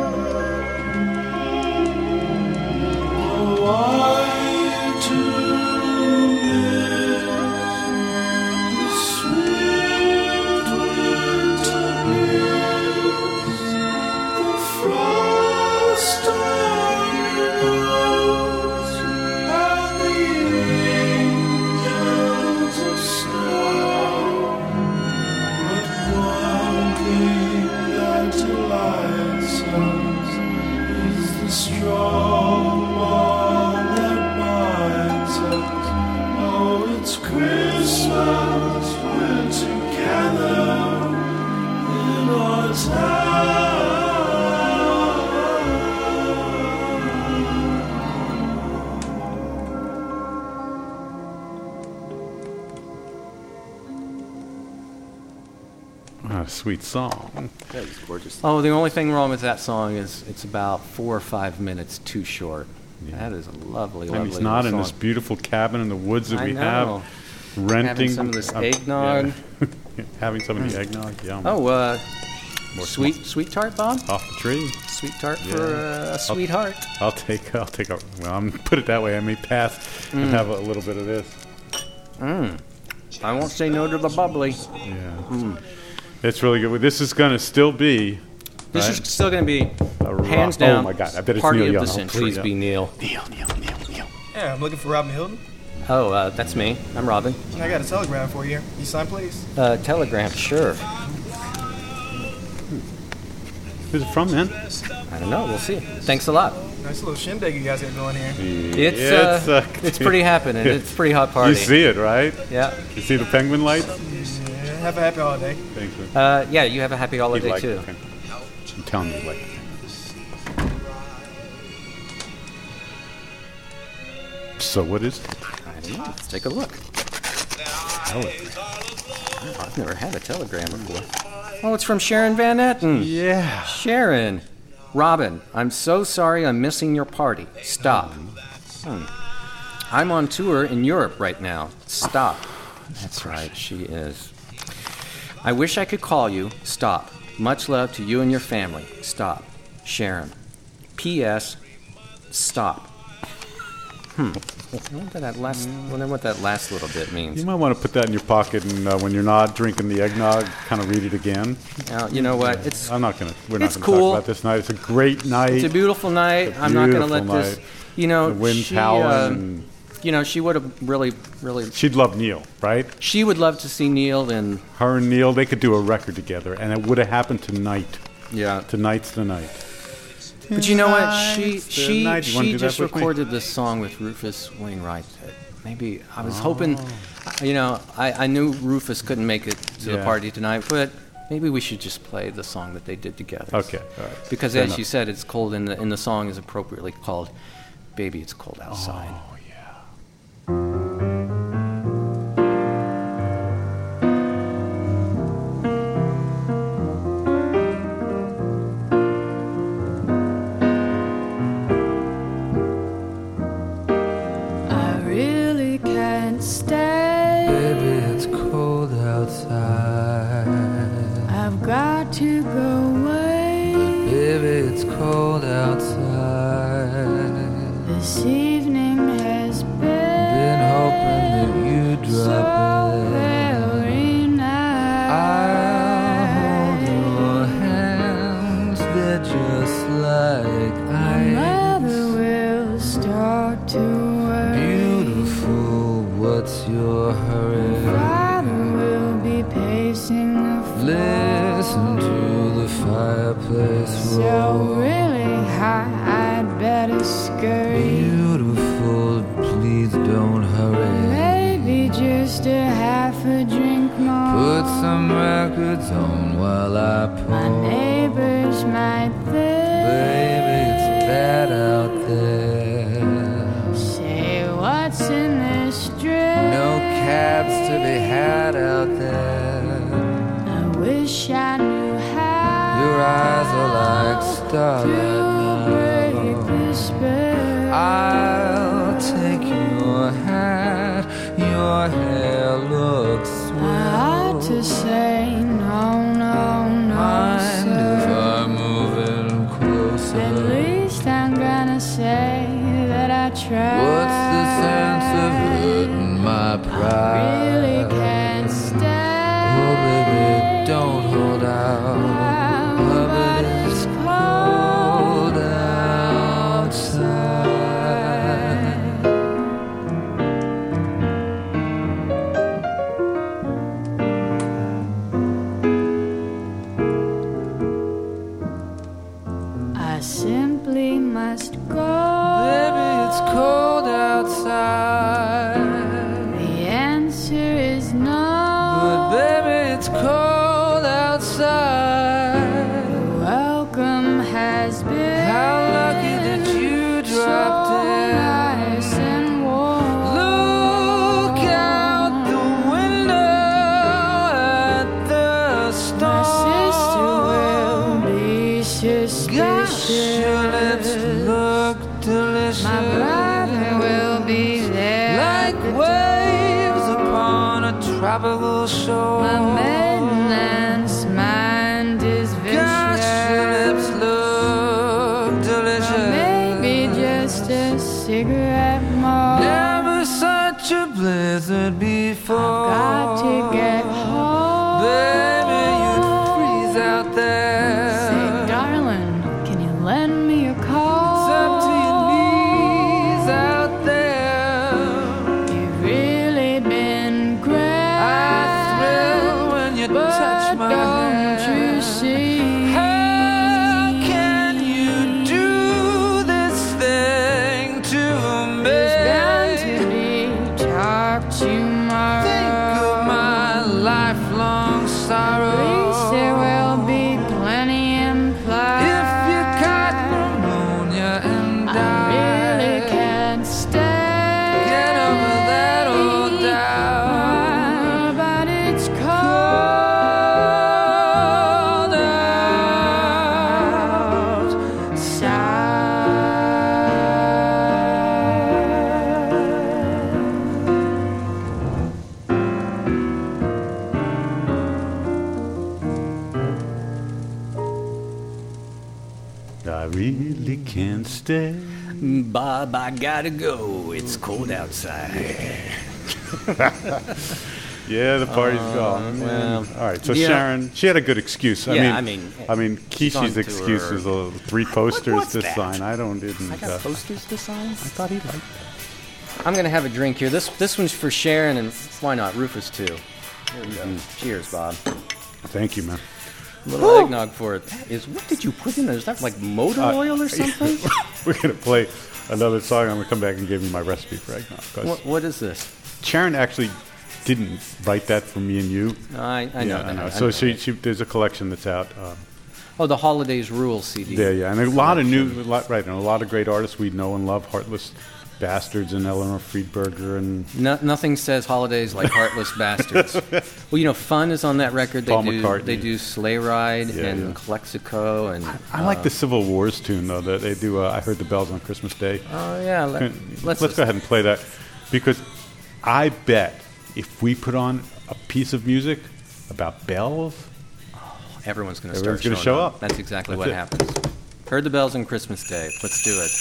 Oh, I too miss the sweet winter bliss, the frost on your nose, and the angels of snow. But one thing that delights us is the strong bond that binds us. Oh, it's Christmas, we're together in our town. Ah, sweet song. That is gorgeous. Oh, the only thing wrong with that song is it's about four or five minutes too short. That is a lovely, I lovely mean, he's not in song. this beautiful cabin in the woods that I we know. have. Renting Having some of this uh, eggnog. yeah. Having some of the eggnog. Yum. Oh, uh, More sweet, sweet tart, Bob. off the tree. Sweet tart Yeah. for uh, a sweetheart. I'll take. I'll take a. Well, I'm put it that way. I may pass and Mm. have a little bit of this. Mm. I won't say no to the bubbly. Yeah. Mm. It's really good. This is going to still be. This right? is still going to be A rock- hands down. Oh my God! I bet it's Party Neil of Young. the I'll century. Please freak be out. Neil. Neil, Neil, Neil, Neil. Yeah, I'm looking for Robin Hilton. Oh, uh, that's me. I'm Robin. I got a telegram for you. You sign, please. Uh, telegram, sure. Who's it from, man? I don't know. We'll see. Thanks a lot. Nice little shindig you guys got going here. It's uh, it's pretty happening. It's a pretty hot party. You see it, right? Yeah. You see the penguin lights? Yeah, have a happy holiday. Thanks, man. Uh, yeah, you have a happy holiday He'd like too. the penguin. I'm telling you, like. So what is it? I don't know. Let's take a look. Telegram. Oh, I've never had a telegram before. Oh, it's from Sharon Van Etten. Yeah. Sharon. Robin, I'm so sorry I'm missing your party. Stop. Hmm. I'm on tour in Europe right now. Stop. That's right, she is. I wish I could call you. Stop. Much love to you and your family. Stop. Sharon. P S. Stop. Hmm. I wonder what that last, wonder what that last little bit means. You might want to put that in your pocket, and uh, when you're not drinking the eggnog, kind of read it again. Now, you know what? It's. I'm not gonna. We're not it's gonna cool. talk about this night. It's a great night. It's a beautiful night. It's a I'm not going to beautiful let this. night. You know, The wind's she, howling uh, and- you know, she would have really, really. She'd love Neil, right? She would love to see Neil, and Her and Neil, they could do a record together, and it would have happened tonight. yeah. Tonight's the night. But you know what? She Tonight's the she night. You wanna she do that just with me? recorded this song with Rufus Wainwright. That maybe I was hoping, Oh. you know, I, I knew Rufus couldn't make it to the Yeah. party tonight, but maybe we should just play the song that they did together. Okay, all right. Because Fair as enough. you said, it's cold, and the, and the song is appropriately called "Baby, It's Cold Outside." Oh, I really can't stay. Baby, it's cold outside. I've got to go away. Baby, it's cold outside. This evening has been, Been hoping that you'd drop so in. very nice. I'll hold your hands, they're just like My ice. mother will start to worry. Beautiful, what's your hurry? Father will be pacing the floor. Listen to the fireplace So roar. really high, I'd better scurry. Beautiful, please don't hurry. Maybe just a half a drink more. Put some records on while I pour. My neighbors might think. Baby, it's bad out there. Say what's in this dress. No cabs to be had out there. I wish I knew how. Your eyes are like starlight to break now. this spell. I'll take your hat. Your hair looks I swell. ought to say no, no, no, Mind if sir. I'm moving closer? At least I'm gonna say that I tried. What's the sense of hurting my pride? I really can't stay. Oh, baby, don't hold out. Oh, but it's cold outside. I simply must go. Baby, it's cold outside. The answer is no. But baby, it's cold outside. Welcome has been. How lucky that you dropped so in. nice and warm. Look out the window at the storm. My sister will be suspicious. Gosh, your lips look delicious. My brother will be there. Like at the waves door. upon a tropical shore. My maintenance mind is vicious. Gosh, your lips look delicious. Maybe just a cigarette more. Never such a blizzard before. I've got to get home. Baby, you'd freeze out there. Say, darling, can you lend me a call? It's up to your knees out there. You've really been great. I thrill when you but touch my don't hand. you see? How can you do this thing to me? There's bound to be talk tomorrow. Think of my lifelong sorrow. At least there will be plenty implied. If you got pneumonia and I really die, can't stay. get over that old doubt. But it's I really can't stay. Bob, I gotta go. It's cold outside. Yeah, the party's Uh, gone. well, All right, so yeah. Sharon, she had a good excuse. I Yeah, mean, I mean, I mean, she's on Kishi's excuse tour. is uh, three posters what's to that? sign. I don't didn't. I got uh, posters to sign? I thought he liked that. I'm gonna have a drink here. This this one's for Sharon, and why not Rufus too? Here we go. Mm. Cheers, Bob. Thank you, man. A little eggnog for it. Is what did you put in there? Is that like motor Uh, oil or something? We're gonna play another song. I'm gonna come back and give you my recipe for eggnog. 'cause what, what is this? Sharon actually didn't write that for me and you. I, I know yeah, that. I know. I So know she, that. she, there's a collection that's out. Um, Oh, the Holidays Rule C D. yeah, yeah, and a lot of new, a lot, right, and a lot of great artists we know and love. Heartless Bastards and Eleanor Friedberger and No, nothing says holidays like Heartless Bastards. Well, you know, Fun is on that record. They Paul do McCartney. they do Sleigh Ride Yeah, and yeah. Calexico and. I like uh, the Civil Wars tune though. That they do. Uh, I heard the bells on Christmas Day. Oh yeah, let, Let's, let's let's go ahead and play that because I bet if we put on a piece of music about bells, Everyone's going to Everyone's start gonna showing show up. up. That's exactly That's what it. happens. Heard the bells on Christmas Day. Let's do it.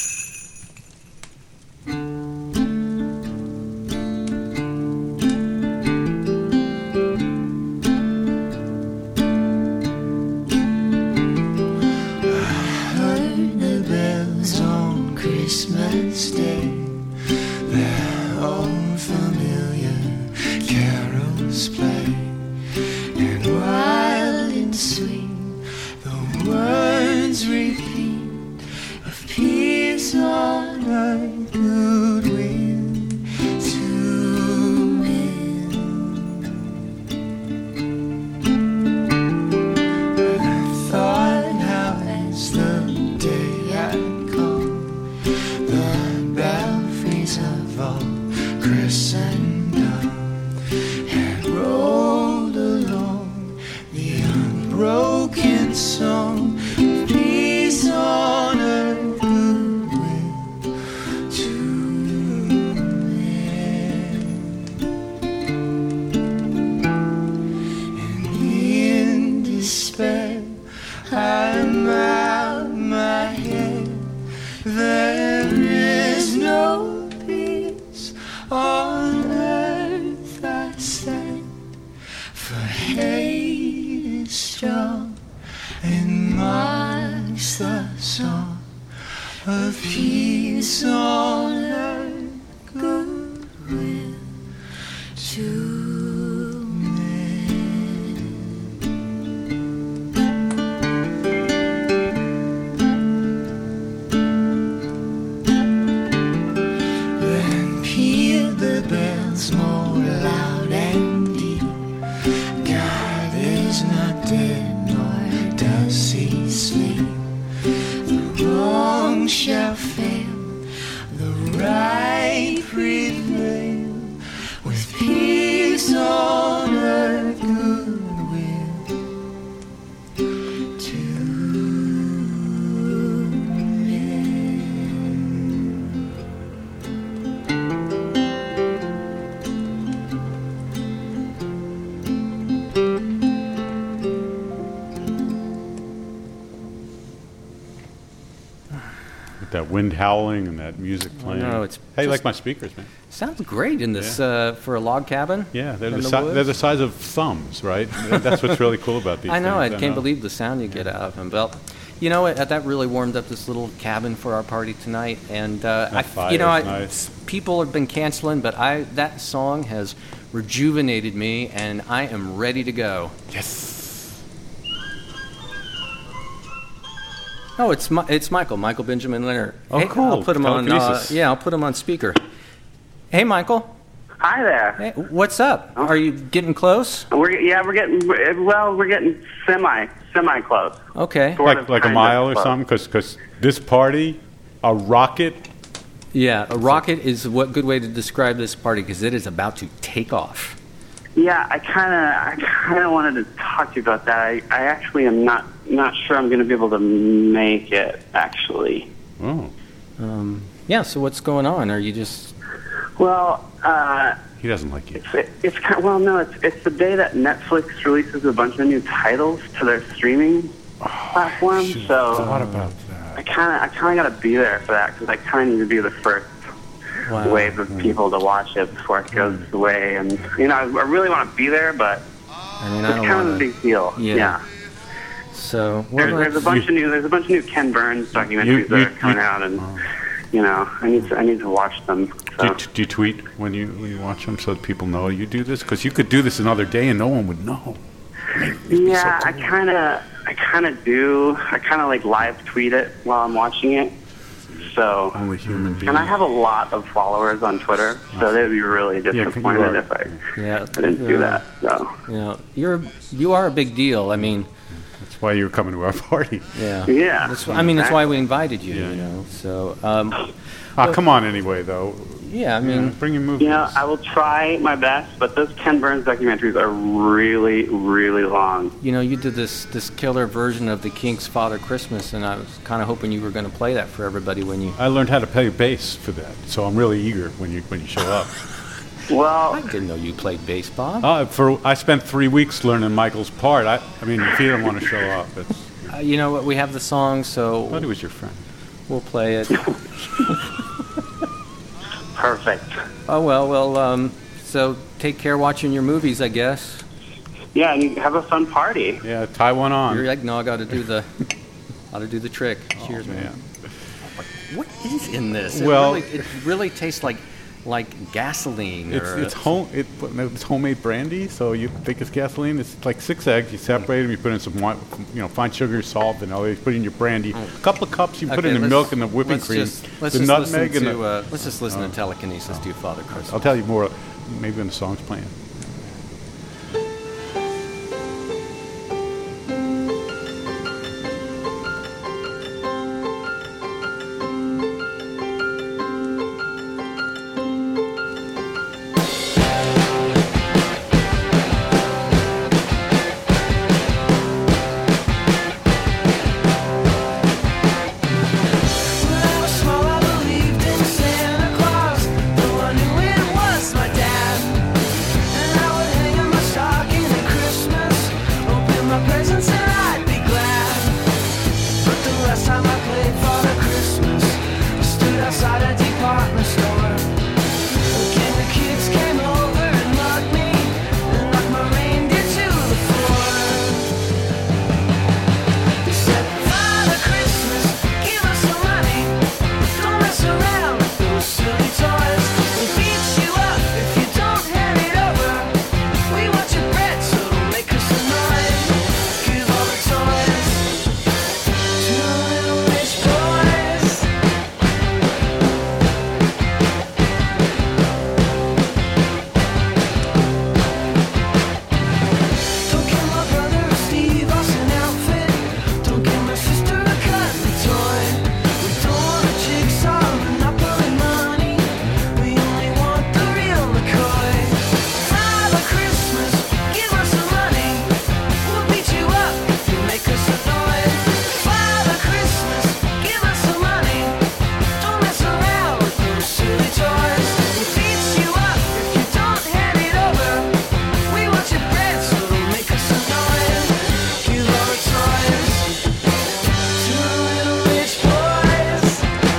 Heard the bells on Christmas Day. Their old familiar carols play, and wild and sweet the words repeat of peace on earth, goodwill to men. I thought how as the day had come, the belfries of all Christendom had rolled along the unbroken song of peace on earth, goodwill to men. And in despair I bowed my head. There is no peace on earth, I said, for hate is strong and marks the song of peace on earth, goodwill to men. Then pealed the bells more loud and deep. God is not dead, nor does he sleep. The wrong shall fail, the right prevail, with peace on earth, goodwill to men. with that wind howling and that music playing. know, it's How you just- like my speakers, man? Sounds great in this uh, for a log cabin. Yeah, they're in the, the si- woods. they're the size of thumbs, right? That's what's really cool about these I know. I things. can't believe the sound you get out of them. But you know what? That really warmed up this little cabin for our party tonight. And uh, That I, you know, fire's I, nice. people have been canceling, but I that song has rejuvenated me, and I am ready to go. Yes. Oh, it's Mi- it's Michael, Michael Benjamin Leonard. Oh, Hey, cool. I'll put him on. Uh, Telekinesis. yeah, I'll put him on speaker. Hey, Michael. Hi there. Hey, what's up? Are you getting close? We're yeah, we're getting well, we're getting semi semi close. Okay. Sort Like of, like a kind mile of or close. something? Because this party, a rocket. Yeah, a rocket is what good way to describe this party because it is about to take off. Yeah, I kind of I kind of wanted to talk to you about that. I, I actually am not not sure I'm going to be able to make it. Actually, Oh, Um, yeah. So what's going on? Are you just? well, uh, he doesn't like you. it's it, it's kind well, no, it's it's the day that Netflix releases a bunch of new titles to their streaming platform. Should have So thought about I that. kind of I kind of got to be there for that because I kind of need to be the first Wow. wave of people to watch it before it goes away. And you know, I, I really want to be there, but I mean, I it's don't kind of wanna- a big deal. Yeah. Yeah. So There's, well, there's a bunch of new there's a bunch of new Ken Burns documentaries You- you- that are coming you- out, and you know, I need to I need to watch them. Do So. you, do you tweet when you when you watch them so that people know you do this? Because you could do this another day and no one would know. Yeah, I kind of, I kind of do. I kind of like live tweet it while I'm watching it. So, Only human being. and I have a lot of followers on Twitter, so they'd be really you disappointed are. if I, yeah, I didn't do uh, that. So, You know, you're you are a big deal. I mean, That's why you're coming to our party. yeah, Yeah, That's, I mean, that's why we invited you. Yeah. You know, so um, Ah, come on anyway, though. yeah, I mean, Yeah, bring your movies. you know, I will try my best, but those Ken Burns documentaries are really, really long. you know, you did this this killer version of the Kinks' Father Christmas, and I was kind of hoping you were going to play that for everybody when you. I learned how to play bass for that, so I'm really eager when you when you show up. Well, I didn't know you played bass, Bob. Uh, for I spent three weeks learning Michael's part. I, I mean, if you don't want to show up, it's, Uh, you know what? We have the song, so I thought he was your friend. we'll play it. perfect. Oh well, well. Um, so take care watching your movies, I guess. Yeah, and you have a fun party. Yeah, tie one on. You're like, no, I got to do the, got to do the trick. Cheers, man. man. What is in this? It Well- really, it really tastes like, like gasoline. It's or it's home it, it's homemade brandy, so you think it's gasoline. It's like six eggs. You separate them. You put in some wine, you know, fine sugar, salt, vanilla. You put in your brandy. A couple of cups. You put Okay, in the let's- milk and the whipping let's cream, Just, let's the just nutmeg, listen and to, the. uh, let's just listen to Telekinesis do Father Christmas. I'll tell you more, maybe when the song's playing. When I was small, I believed in Santa Claus, though I knew it was my dad. And I would hang up my stocking at Christmas, open my presents and I'd be glad. But the last time I played Father Christmas, I stood outside a department store. Again, the kids came over and mugged me, and knocked my reindeer to the floor. They said, Father Christmas, give us some money. Don't mess around with those silly toys. We'll beat you up if you don't hand it over. We want your bread, so don't make us annoyed. Give all the toys to the little rich boys. Don't give my brother a Steve Austin outfit. Don't give my sister a cuddly toy. We don't want a jigsaw or Monopoly money. We only want the real McCoy. Father Christmas, give us some money. We'll beat you up if you make us annoyed. Father Christmas, give us some money. Don't mess around with those silly toys. We'll beat you up if you don't hand it over. We want your bread, so don't make us annoyed. Give all the toys to the little rich boys.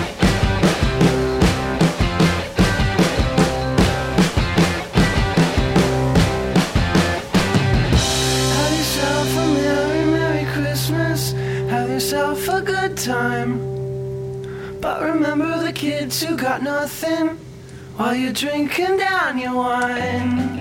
Have yourself a merry, merry Christmas. Have yourself a good time. But remember the kids who got nothing while you're drinking down your wine.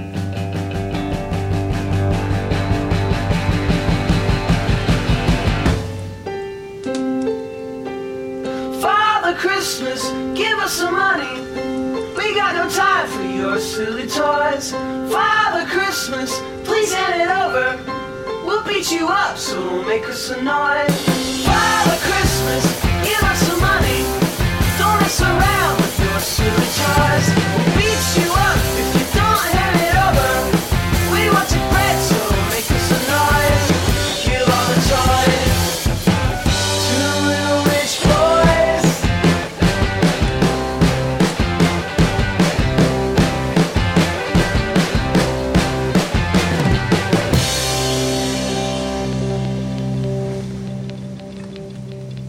Father Christmas, give us some money. We got no time for your silly toys. Father Christmas, please hand it over. We'll beat you up, so don't make us annoyed. Father Christmas, give us some money. Don't mess around with your silly toys. We'll beat you up if you don't hand it over. We want your bread, so don't make us annoyed. Give all the toys to the little rich boys.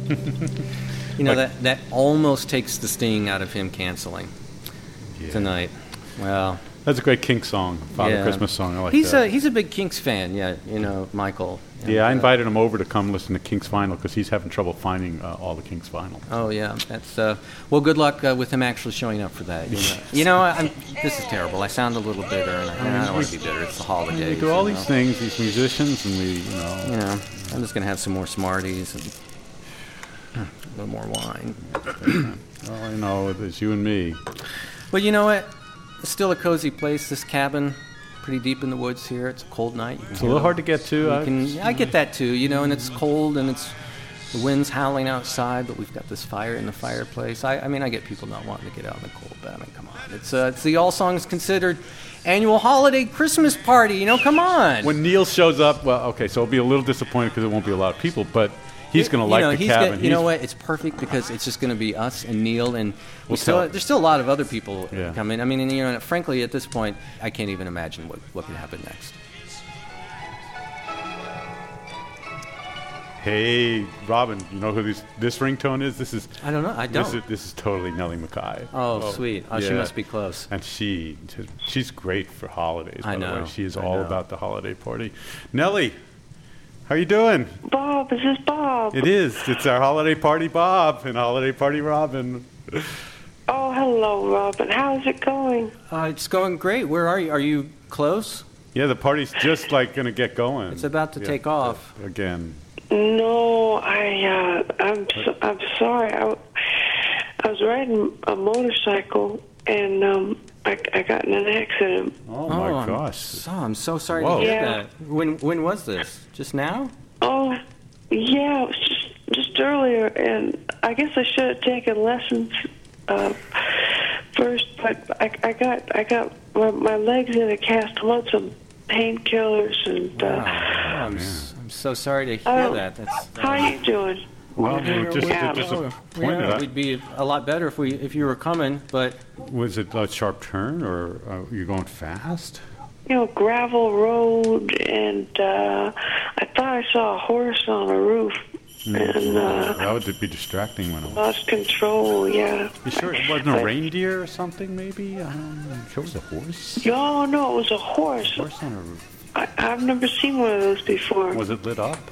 You know, Like- that, that almost takes the sting out of him canceling Yeah. tonight. Well, That's a great Kinks song, Father yeah. Christmas song. I like he's that. a he's a big Kinks fan. Yeah, you know, Michael. And, yeah, I uh, invited him over to come listen to Kinks vinyl because he's having trouble finding uh, all the Kinks vinyl. Oh yeah, that's uh, well. Good luck uh, with him actually showing up for that. You know, you know I'm, this is terrible. I sound a little bitter, and I, and I don't want to be bitter. It's the holidays. We do all you these know. things, these musicians, and we, you know. You know, I'm just gonna have some more Smarties and a little more wine. Well, you know, it's you and me. But you know what? It's still a cozy place. This cabin, pretty deep in the woods here. It's a cold night. You can It's a hear little the- hard to get to. you I- can- I get that too, you know, and it's cold and it's the wind's howling outside, but we've got this fire in the fireplace. I, I mean, I get people not wanting to get out in the cold, but I mean, come on. It's uh, it's the All Songs Considered annual holiday Christmas party. You know, come on. When Neil shows up, well, okay, so I'll be a little disappointed because there won't be a lot of people, but he's going to You like know, the he's cabin. Gonna, you know He's- what? It's perfect because it's just going to be us and Neil, and we We'll still, tell. there's still a lot of other people Yeah. coming. I mean, and, you know, frankly, at this point, I can't even imagine what, what could happen next. Hey, Robin, you know who this, this ringtone is? This is. I don't know. I This don't. is, this is totally Nellie McKay. Oh, sweet. Oh, she must be close. And she, she's great for holidays. I by know. The way. She is I all know. about the holiday party. Nellie, how you doing? Bob, is this Bob? It is. It's our holiday party, Bob, and holiday party, Robin. Oh, hello, Robin. How's it going? Uh, it's going great. Where are you? Are you close? Yeah, the party's just like going to get going. It's about to Yeah, take off. again. No, I, uh, I'm, so, I'm sorry. I, w- I was riding a motorcycle and um, I, I got in an accident. Oh, my I'm gosh. So, I'm so sorry Whoa. to hear Yeah. that. When when was this? Just now? Oh, yeah, it was just, just earlier, and I guess I should have taken lessons uh, first, but I, I got I got my, my legs in a cast. I'm on some painkillers, and uh, Oh, I'm, s- I'm so sorry to hear Oh, that. That's how you doing? Well, we're just, Yeah. just Oh, disappointed. yeah, we'd be a lot better if we if you were coming, but Was it a sharp turn, or uh, you going fast? You know, gravel road, and uh, I thought I saw a horse on a roof, and uh, that would be distracting when I was. lost control. Yeah. You sure it wasn't a reindeer or something? Maybe. Um, you sure it was a horse. No, no, it was a horse. Horse on a roof. I, I've never seen one of those before. Was it lit up?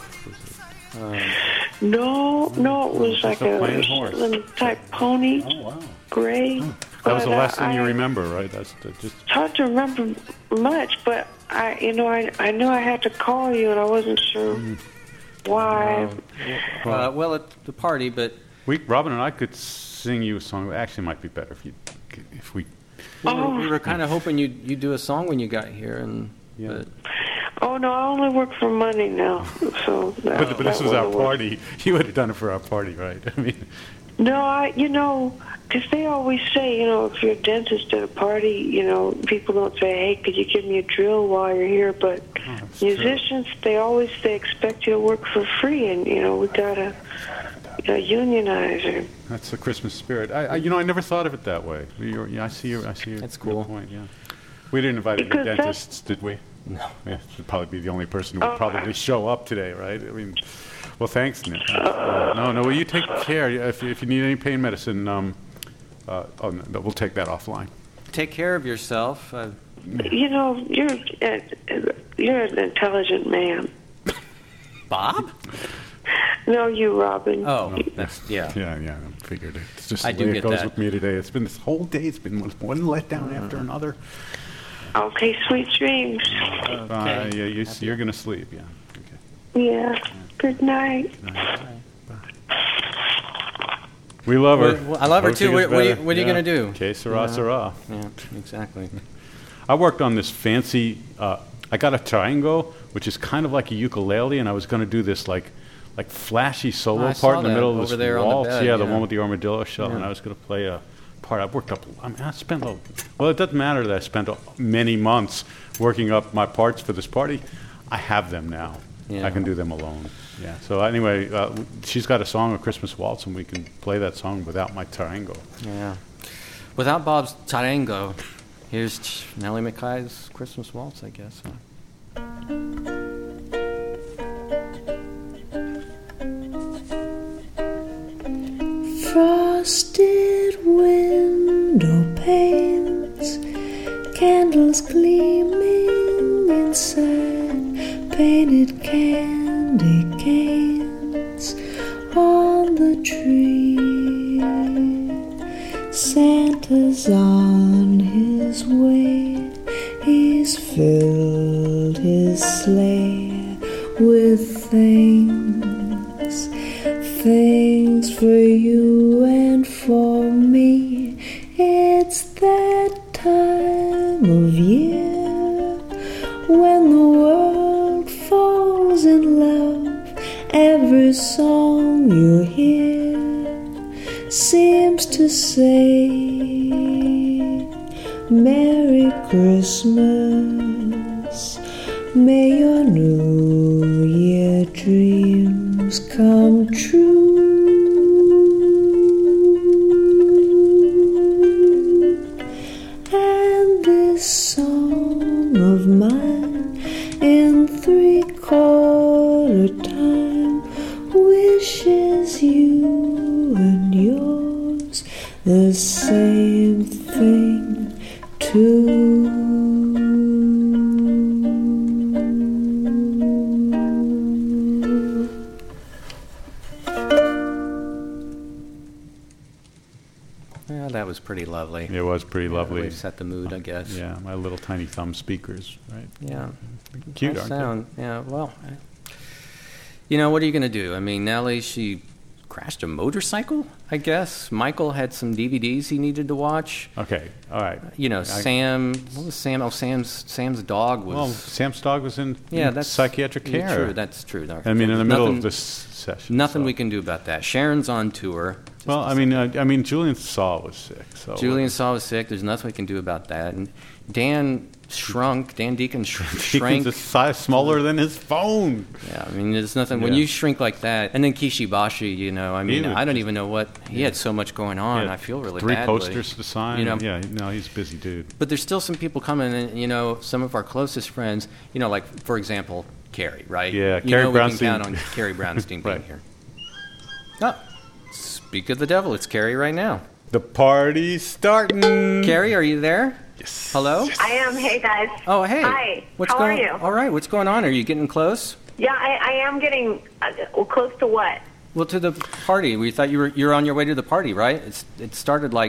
No, no, it was like Just a a plain horse. Shetland type pony, Oh wow. gray. That was the But, uh, last thing you I- remember, right? That's the, just. It's hard to remember much, but I, you know, I, I knew I had to call you, and I wasn't sure why. uh, well, at the party, but We, Robin and I could sing you a song. Actually, it might be better if you, if we. we were, Oh. we were kind of hoping you'd you do a song when you got here, and Yeah. but Oh no, I only work for money now, so. That, But, but this that was our wouldn't work. party. You would have done it for our party, right? I mean, No, I, you know, because they always say, you know, if you're a dentist at a party, you know, people don't say, hey, could you give me a drill while you're here? But that's true. musicians, they always they expect you to work for free, and you know, we gotta, you know, unionize or. that's the Christmas spirit. I, I, you know, I never thought of it that way. You're, yeah, I see your, I see your. That's your cool. point. Yeah. We didn't invite any Because that's- dentists, did we? No. Yeah, would probably be the only person who would Oh. probably show up today, right? I mean, well, thanks, Nick. Uh, no, no. Well, you take care. Yeah, If, if you need any pain medicine, um, uh, oh, no, we'll take that offline. take care of yourself. Uh, You know, you're uh, you're an intelligent man. Bob? No, you, Robin. Oh, that's yeah. Yeah, yeah. I figured it. It's just I the do way it get goes that. with me today. It's been this whole day. It's been one, one letdown after another. Okay, sweet dreams. Uh, yeah, you, you're gonna sleep. Yeah. Okay. Yeah. Good night. We love her. Well, I love her Hope she too. gets What- what are you- better. what are you Yeah. gonna do? Okay, sirrah, Yeah. sirrah. Yeah, exactly. I worked on this fancy. Uh, I got a charango, which is kind of like a ukulele, and I was going to do this like, like flashy solo I part saw in the that middle of over this there on the waltz. bed, yeah, the yeah. one with the armadillo shell, and Yeah. I was going to play a part. I've worked up. I mean, I spent a, well, it doesn't matter that I spent many months working up my parts for this party. I have them now. Yeah. I can do them alone. Yeah. So anyway, uh, she's got a song, a Christmas waltz, and we can play that song without my charango. Yeah. Without Bob's tarango, here's Ch- Nellie McKay's Christmas waltz, I guess. Huh? frosted window panes, candles gleaming inside, painted candy canes on the tree. Santa's on his way, he's filled his sleigh with things, things for you and for me. It's that time of year when the world falls in love. Every song you hear seems to say Merry Christmas. May your New Year dreams come true. And this song of mine in three-quarter time wishes you and yours the same thing too. Yeah, that was pretty lovely. It was pretty lovely. Really set the mood, I guess. Yeah, my little tiny thumb speakers, right? Yeah. Cute, Nice aren't sound. Yeah, well, I- you know, what are you going to do? I mean, Nellie, she crashed a motorcycle, I guess. Michael had some D V Ds he needed to watch. they? Okay, all right. You know, I- Sam, what was Sam? Oh, Sam's Sam's dog was... Well, Sam's dog was in, yeah, in that's psychiatric yeah, care. True, that's true. I mean, in the middle Nothing- of this session. Nothing so. we can do about that. Sharon's on tour. Well, I mean, uh, I mean, Julian Saw was sick. So Julian Saw was sick. There's nothing we can do about that. And Dan shrunk. Dan Deacon sh- Deacon's shrank. a size smaller than his phone. Yeah, I mean, there's nothing. When Yeah. you shrink like that, and then Kishi Bashi, you know, I mean, was I don't just- even know what he had so much going He on. had I feel really three badly. posters to sign. You know, yeah, no, he's a busy dude. but there's still some people coming, and you know, some of our closest friends. You know, like for example, Carrie, right? Yeah, you Carrie know we Brownstein. can count on Carrie Brownstein being Right. here. Oh, speak of the devil, it's Carrie right now. The party's starting. Carrie, are you there? Yes. Hello. I am. Hey, guys. Oh, hey. Hi. What's How going? are you? All right. What's going on? Are you getting close? Yeah, I, I am getting uh, well, close to what? Well, to the party. We thought you were you're on your way to the party, right? It's it started like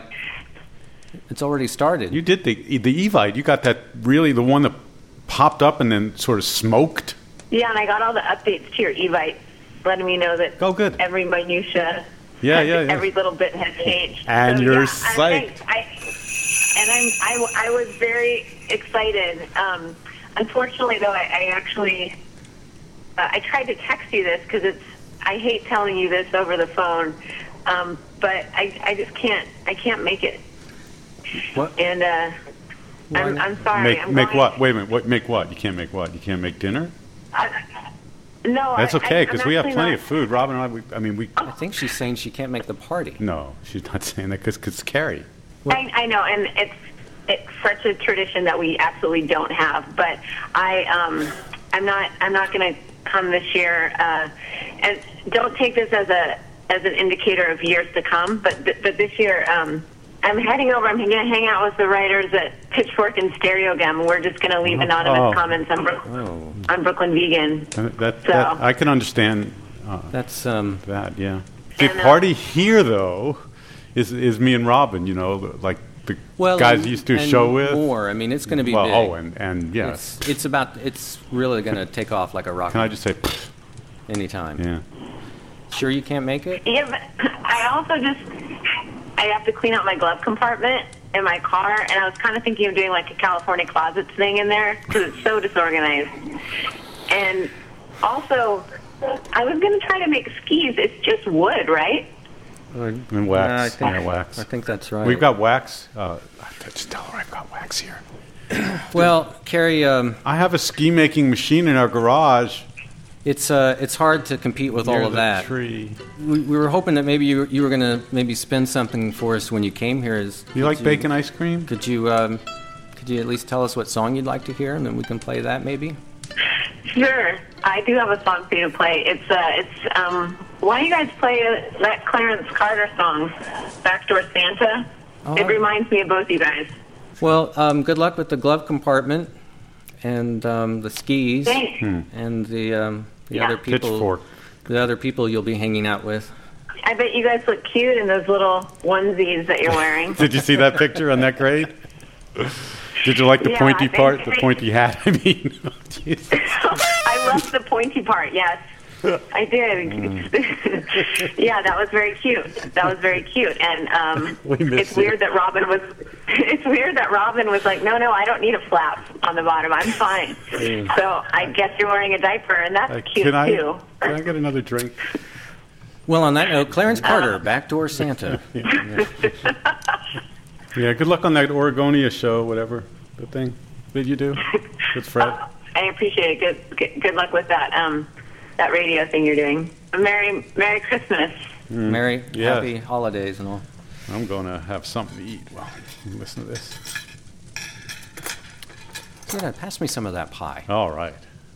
it's already started. You did the the Evite. You got that really the one that popped up and then sort of smoked. Yeah, and I got all the updates to your Evite, letting me know that oh, good. every minutia, Yeah, has- yeah, yeah. every little bit has changed. And So, you're yeah, psyched. I, I, and I'm I, I was very excited. Um, unfortunately, though, I, I actually uh, I tried to text you this because it's I hate telling you this over the phone, um, but I I just can't I can't make it. What? And uh, I'm I'm sorry. Make I'm make going, what? Wait a minute. What? Make what? You can't make what? You can't make dinner? No, That's I- okay I- because I'm we have actually plenty not- of food. Robin and I. We, I mean, we. I think she's saying she can't make the party. No, she's not saying that because it's Carrie. I, I know, and it's it's such a tradition that we absolutely don't have. But I, um, I'm not, I'm not going to come this year. Uh, and don't take this as a as an indicator of years to come. But th- but this year, um, I'm heading over. I'm going to hang out with the writers at Pitchfork and Stereogam, and we're just going to leave anonymous Oh. comments on Brooklyn, on Brooklyn Vegan. That, that, So- that I can understand. Uh, That's um. That yeah. The And, uh, party here though, is is me and Robin. You know, like the Well, guys and- you used to do a and show with. more. I mean, it's going to be well, big. oh, and and yeah. It's, it's about. It's really going to take off like a rocket. Can I just say? Anytime. Yeah. Sure, you can't make it. Yeah, but I also just I have to clean out my glove compartment in my car, and I was kind of thinking of doing like a California closets thing in there because it's so disorganized. And also, I was going to try to make skis. It's just wood, right? And wax. Yeah, I think- yeah, wax. I think that's right. We've got wax. Uh, just tell her I've got wax here. Well, Carrie, um, I have a ski making machine in our garage. It's uh, it's hard to compete with Near all of the that. tree. We, we were hoping that maybe you, you were going to maybe spin something for us when you came here. Is You like bacon ice cream? Could you um, could you at least tell us what song you'd like to hear, and then we can play that maybe? Sure. I do have a song for you to play. It's uh, it's um, why don't you guys play uh, that Clarence Carter song, Backdoor Santa? Oh. It reminds me of both you guys. Well, um, good luck with the glove compartment and um, the skis Thanks. Hmm. and the um, the Yeah. other people. Pitchfork. The other people you'll be hanging out with. I bet you guys look cute in those little onesies that you're wearing. Did you see that picture on that grade? Did you like the Yeah, pointy I think- part, the pointy hat? I mean, Jesus. I loved the pointy part, yes. I did. Yeah, that was very cute. That was very cute. And um, We miss it's you. weird that Robin was it's weird that Robin was like, no, no, I don't need a flap on the bottom. I'm fine. Mm. So I guess you're wearing a diaper, and that's Uh, cute, can I too. can I get another drink? Well, on that note, Clarence Uh. Carter, Backdoor Santa. Yeah, good luck on that Oregonia show, whatever the thing that you do with Fred. I appreciate it. Good, good, good luck with that um, that radio thing you're doing. Merry Merry Christmas. Mm. Merry, Yeah. happy holidays and all. I'm going to have something to eat while you listen to this. Yeah, pass me some of that pie. All right.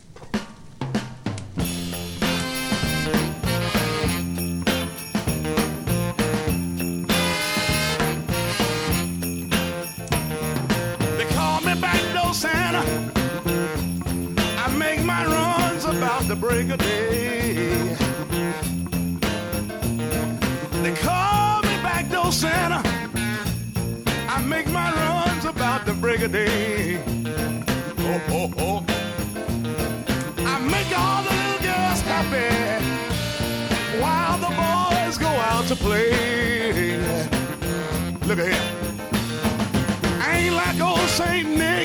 They call me Backdoor Santa. I make my runs about the break of day. They call me Backdoor Santa. I make my runs about the break of day. Oh, oh, oh. I make all the little girls happy while the boys go out to play. Look at here. I ain't like old Saint Nick.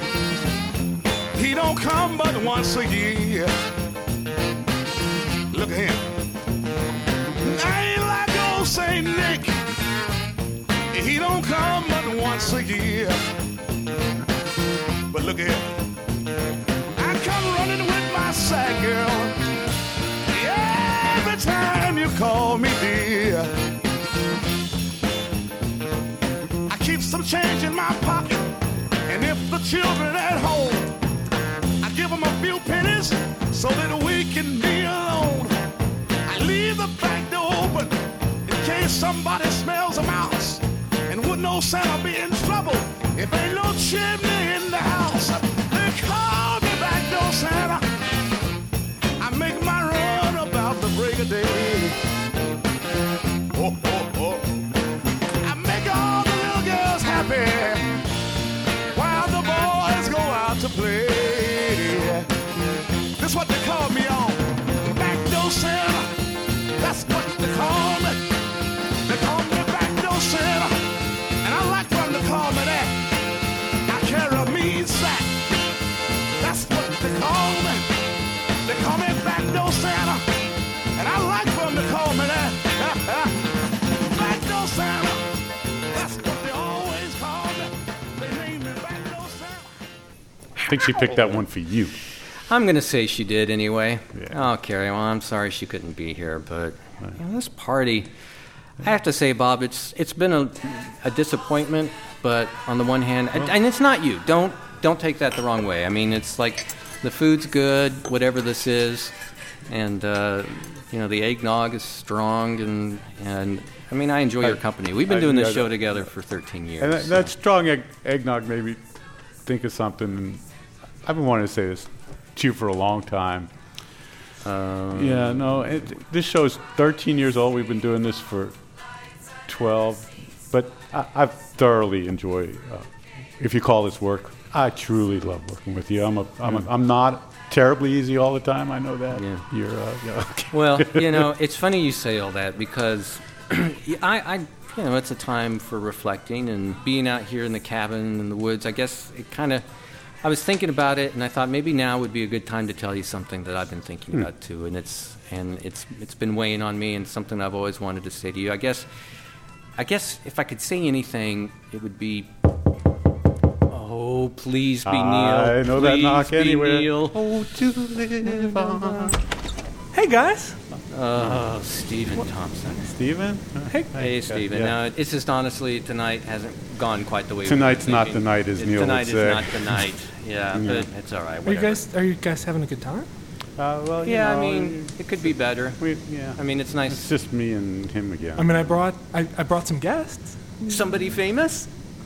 He don't come but once a year. Look at him. I ain't like old Saint Nick. He don't come but once a year. But look at him. I come running with my sack, girl. Every time you call me dear. I keep some change in my pocket. And if the children at home, I give them a few pennies so that we can be alone. I leave the back door open in case somebody smells a mouse. And would no Santa be in trouble if ain't no chimney in the house? They call me Backdoor Santa. I make my run about the break of day. Oh, oh, oh. I make all the little girls happy while the boys go out to play. That's what they call me on. Backdoor Santa. That's what they call me. They call me Backdoor Santa. And I like for them to call me that. I carry a mean sack. That's what they call me. They call me Backdoor Santa. And I like for them to call me that. Backdoor Santa. That's what they always call me. They name me Backdoor Santa. I think she picked that one for you. I'm going to say she did anyway. Oh, Carrie, well, I'm sorry she couldn't be here, but you know, this party, I have to say, Bob, it's it's been a, a disappointment, but on the one hand, and, and it's not you. Don't don't take that the wrong way. I mean, it's like the food's good, whatever this is, and uh, you know, the eggnog is strong, and and I mean, I enjoy your company. We've been I- doing this yeah, show that- together for thirteen years. And that, that strong egg, eggnog made me think of something. And I've been wanting to say this to you for a long time. Um, yeah, no, it, this show is thirteen years old. We've been doing this for twelve, but I, I've thoroughly enjoyed. Uh, if you call this work, I truly love working with you. I'm a, I'm, a, I'm not terribly easy all the time. I know that. Yeah. You're. Uh, yeah, okay. Well, you know, it's funny you say all that because I, I, you know, it's a time for reflecting and being out here in the cabin in the woods. I guess it kind of. I was thinking about it, and I thought maybe now would be a good time to tell you something that I've been thinking Hmm. about too, and it's and it's it's been weighing on me, and something I've always wanted to say to you. I guess, I guess if I could say anything, it would be, oh, please be Neil. I know that Please knock be anywhere. Neil. Oh, to live on. Hey guys. Oh, Stephen Thompson. Stephen? Hey, hey, Stephen. Yeah. No, it's just honestly tonight hasn't gone quite the way. Tonight's we were not thinking. the night, as It- Neil would Tonight say. is not the night. Yeah, Yeah. but it's all right. Are you Whatever. guys are you guys having a good time? Uh, well, you Yeah, know, I mean, it could be better. we, yeah. I mean, it's nice. It's just me and him again. I mean, I brought I, I brought some guests. Somebody famous?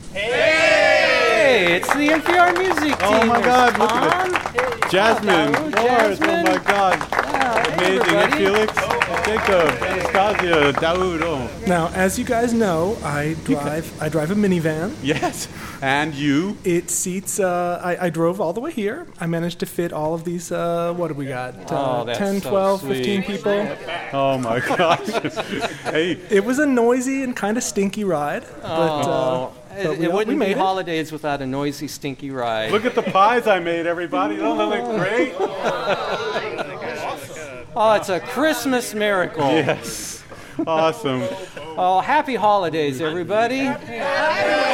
Hey, it's the N P R music team. Oh my There's God, look at Tom. it. Jasmine, Hello, Boris, oh Jasmine. my God. Hey, Amazing. And everybody. Felix, Jacob, Anastasia, Daoud. Oh. Now, as you guys know, I drive I drive a minivan. Yes. And you? It seats. Uh, I, I drove all the way here. I managed to fit all of these. Uh, what have we got? Uh, Oh, that's ten, so twelve, sweet. fifteen people. Oh my gosh. Hey. It was a noisy and kind of stinky ride, but, uh, Oh, but it, we, it we wouldn't made be it. holidays without a noisy, stinky ride. Look at the pies I made, everybody. Don't they look great? Oh, it's a Christmas miracle. Yes. Awesome. Oh, happy holidays, everybody.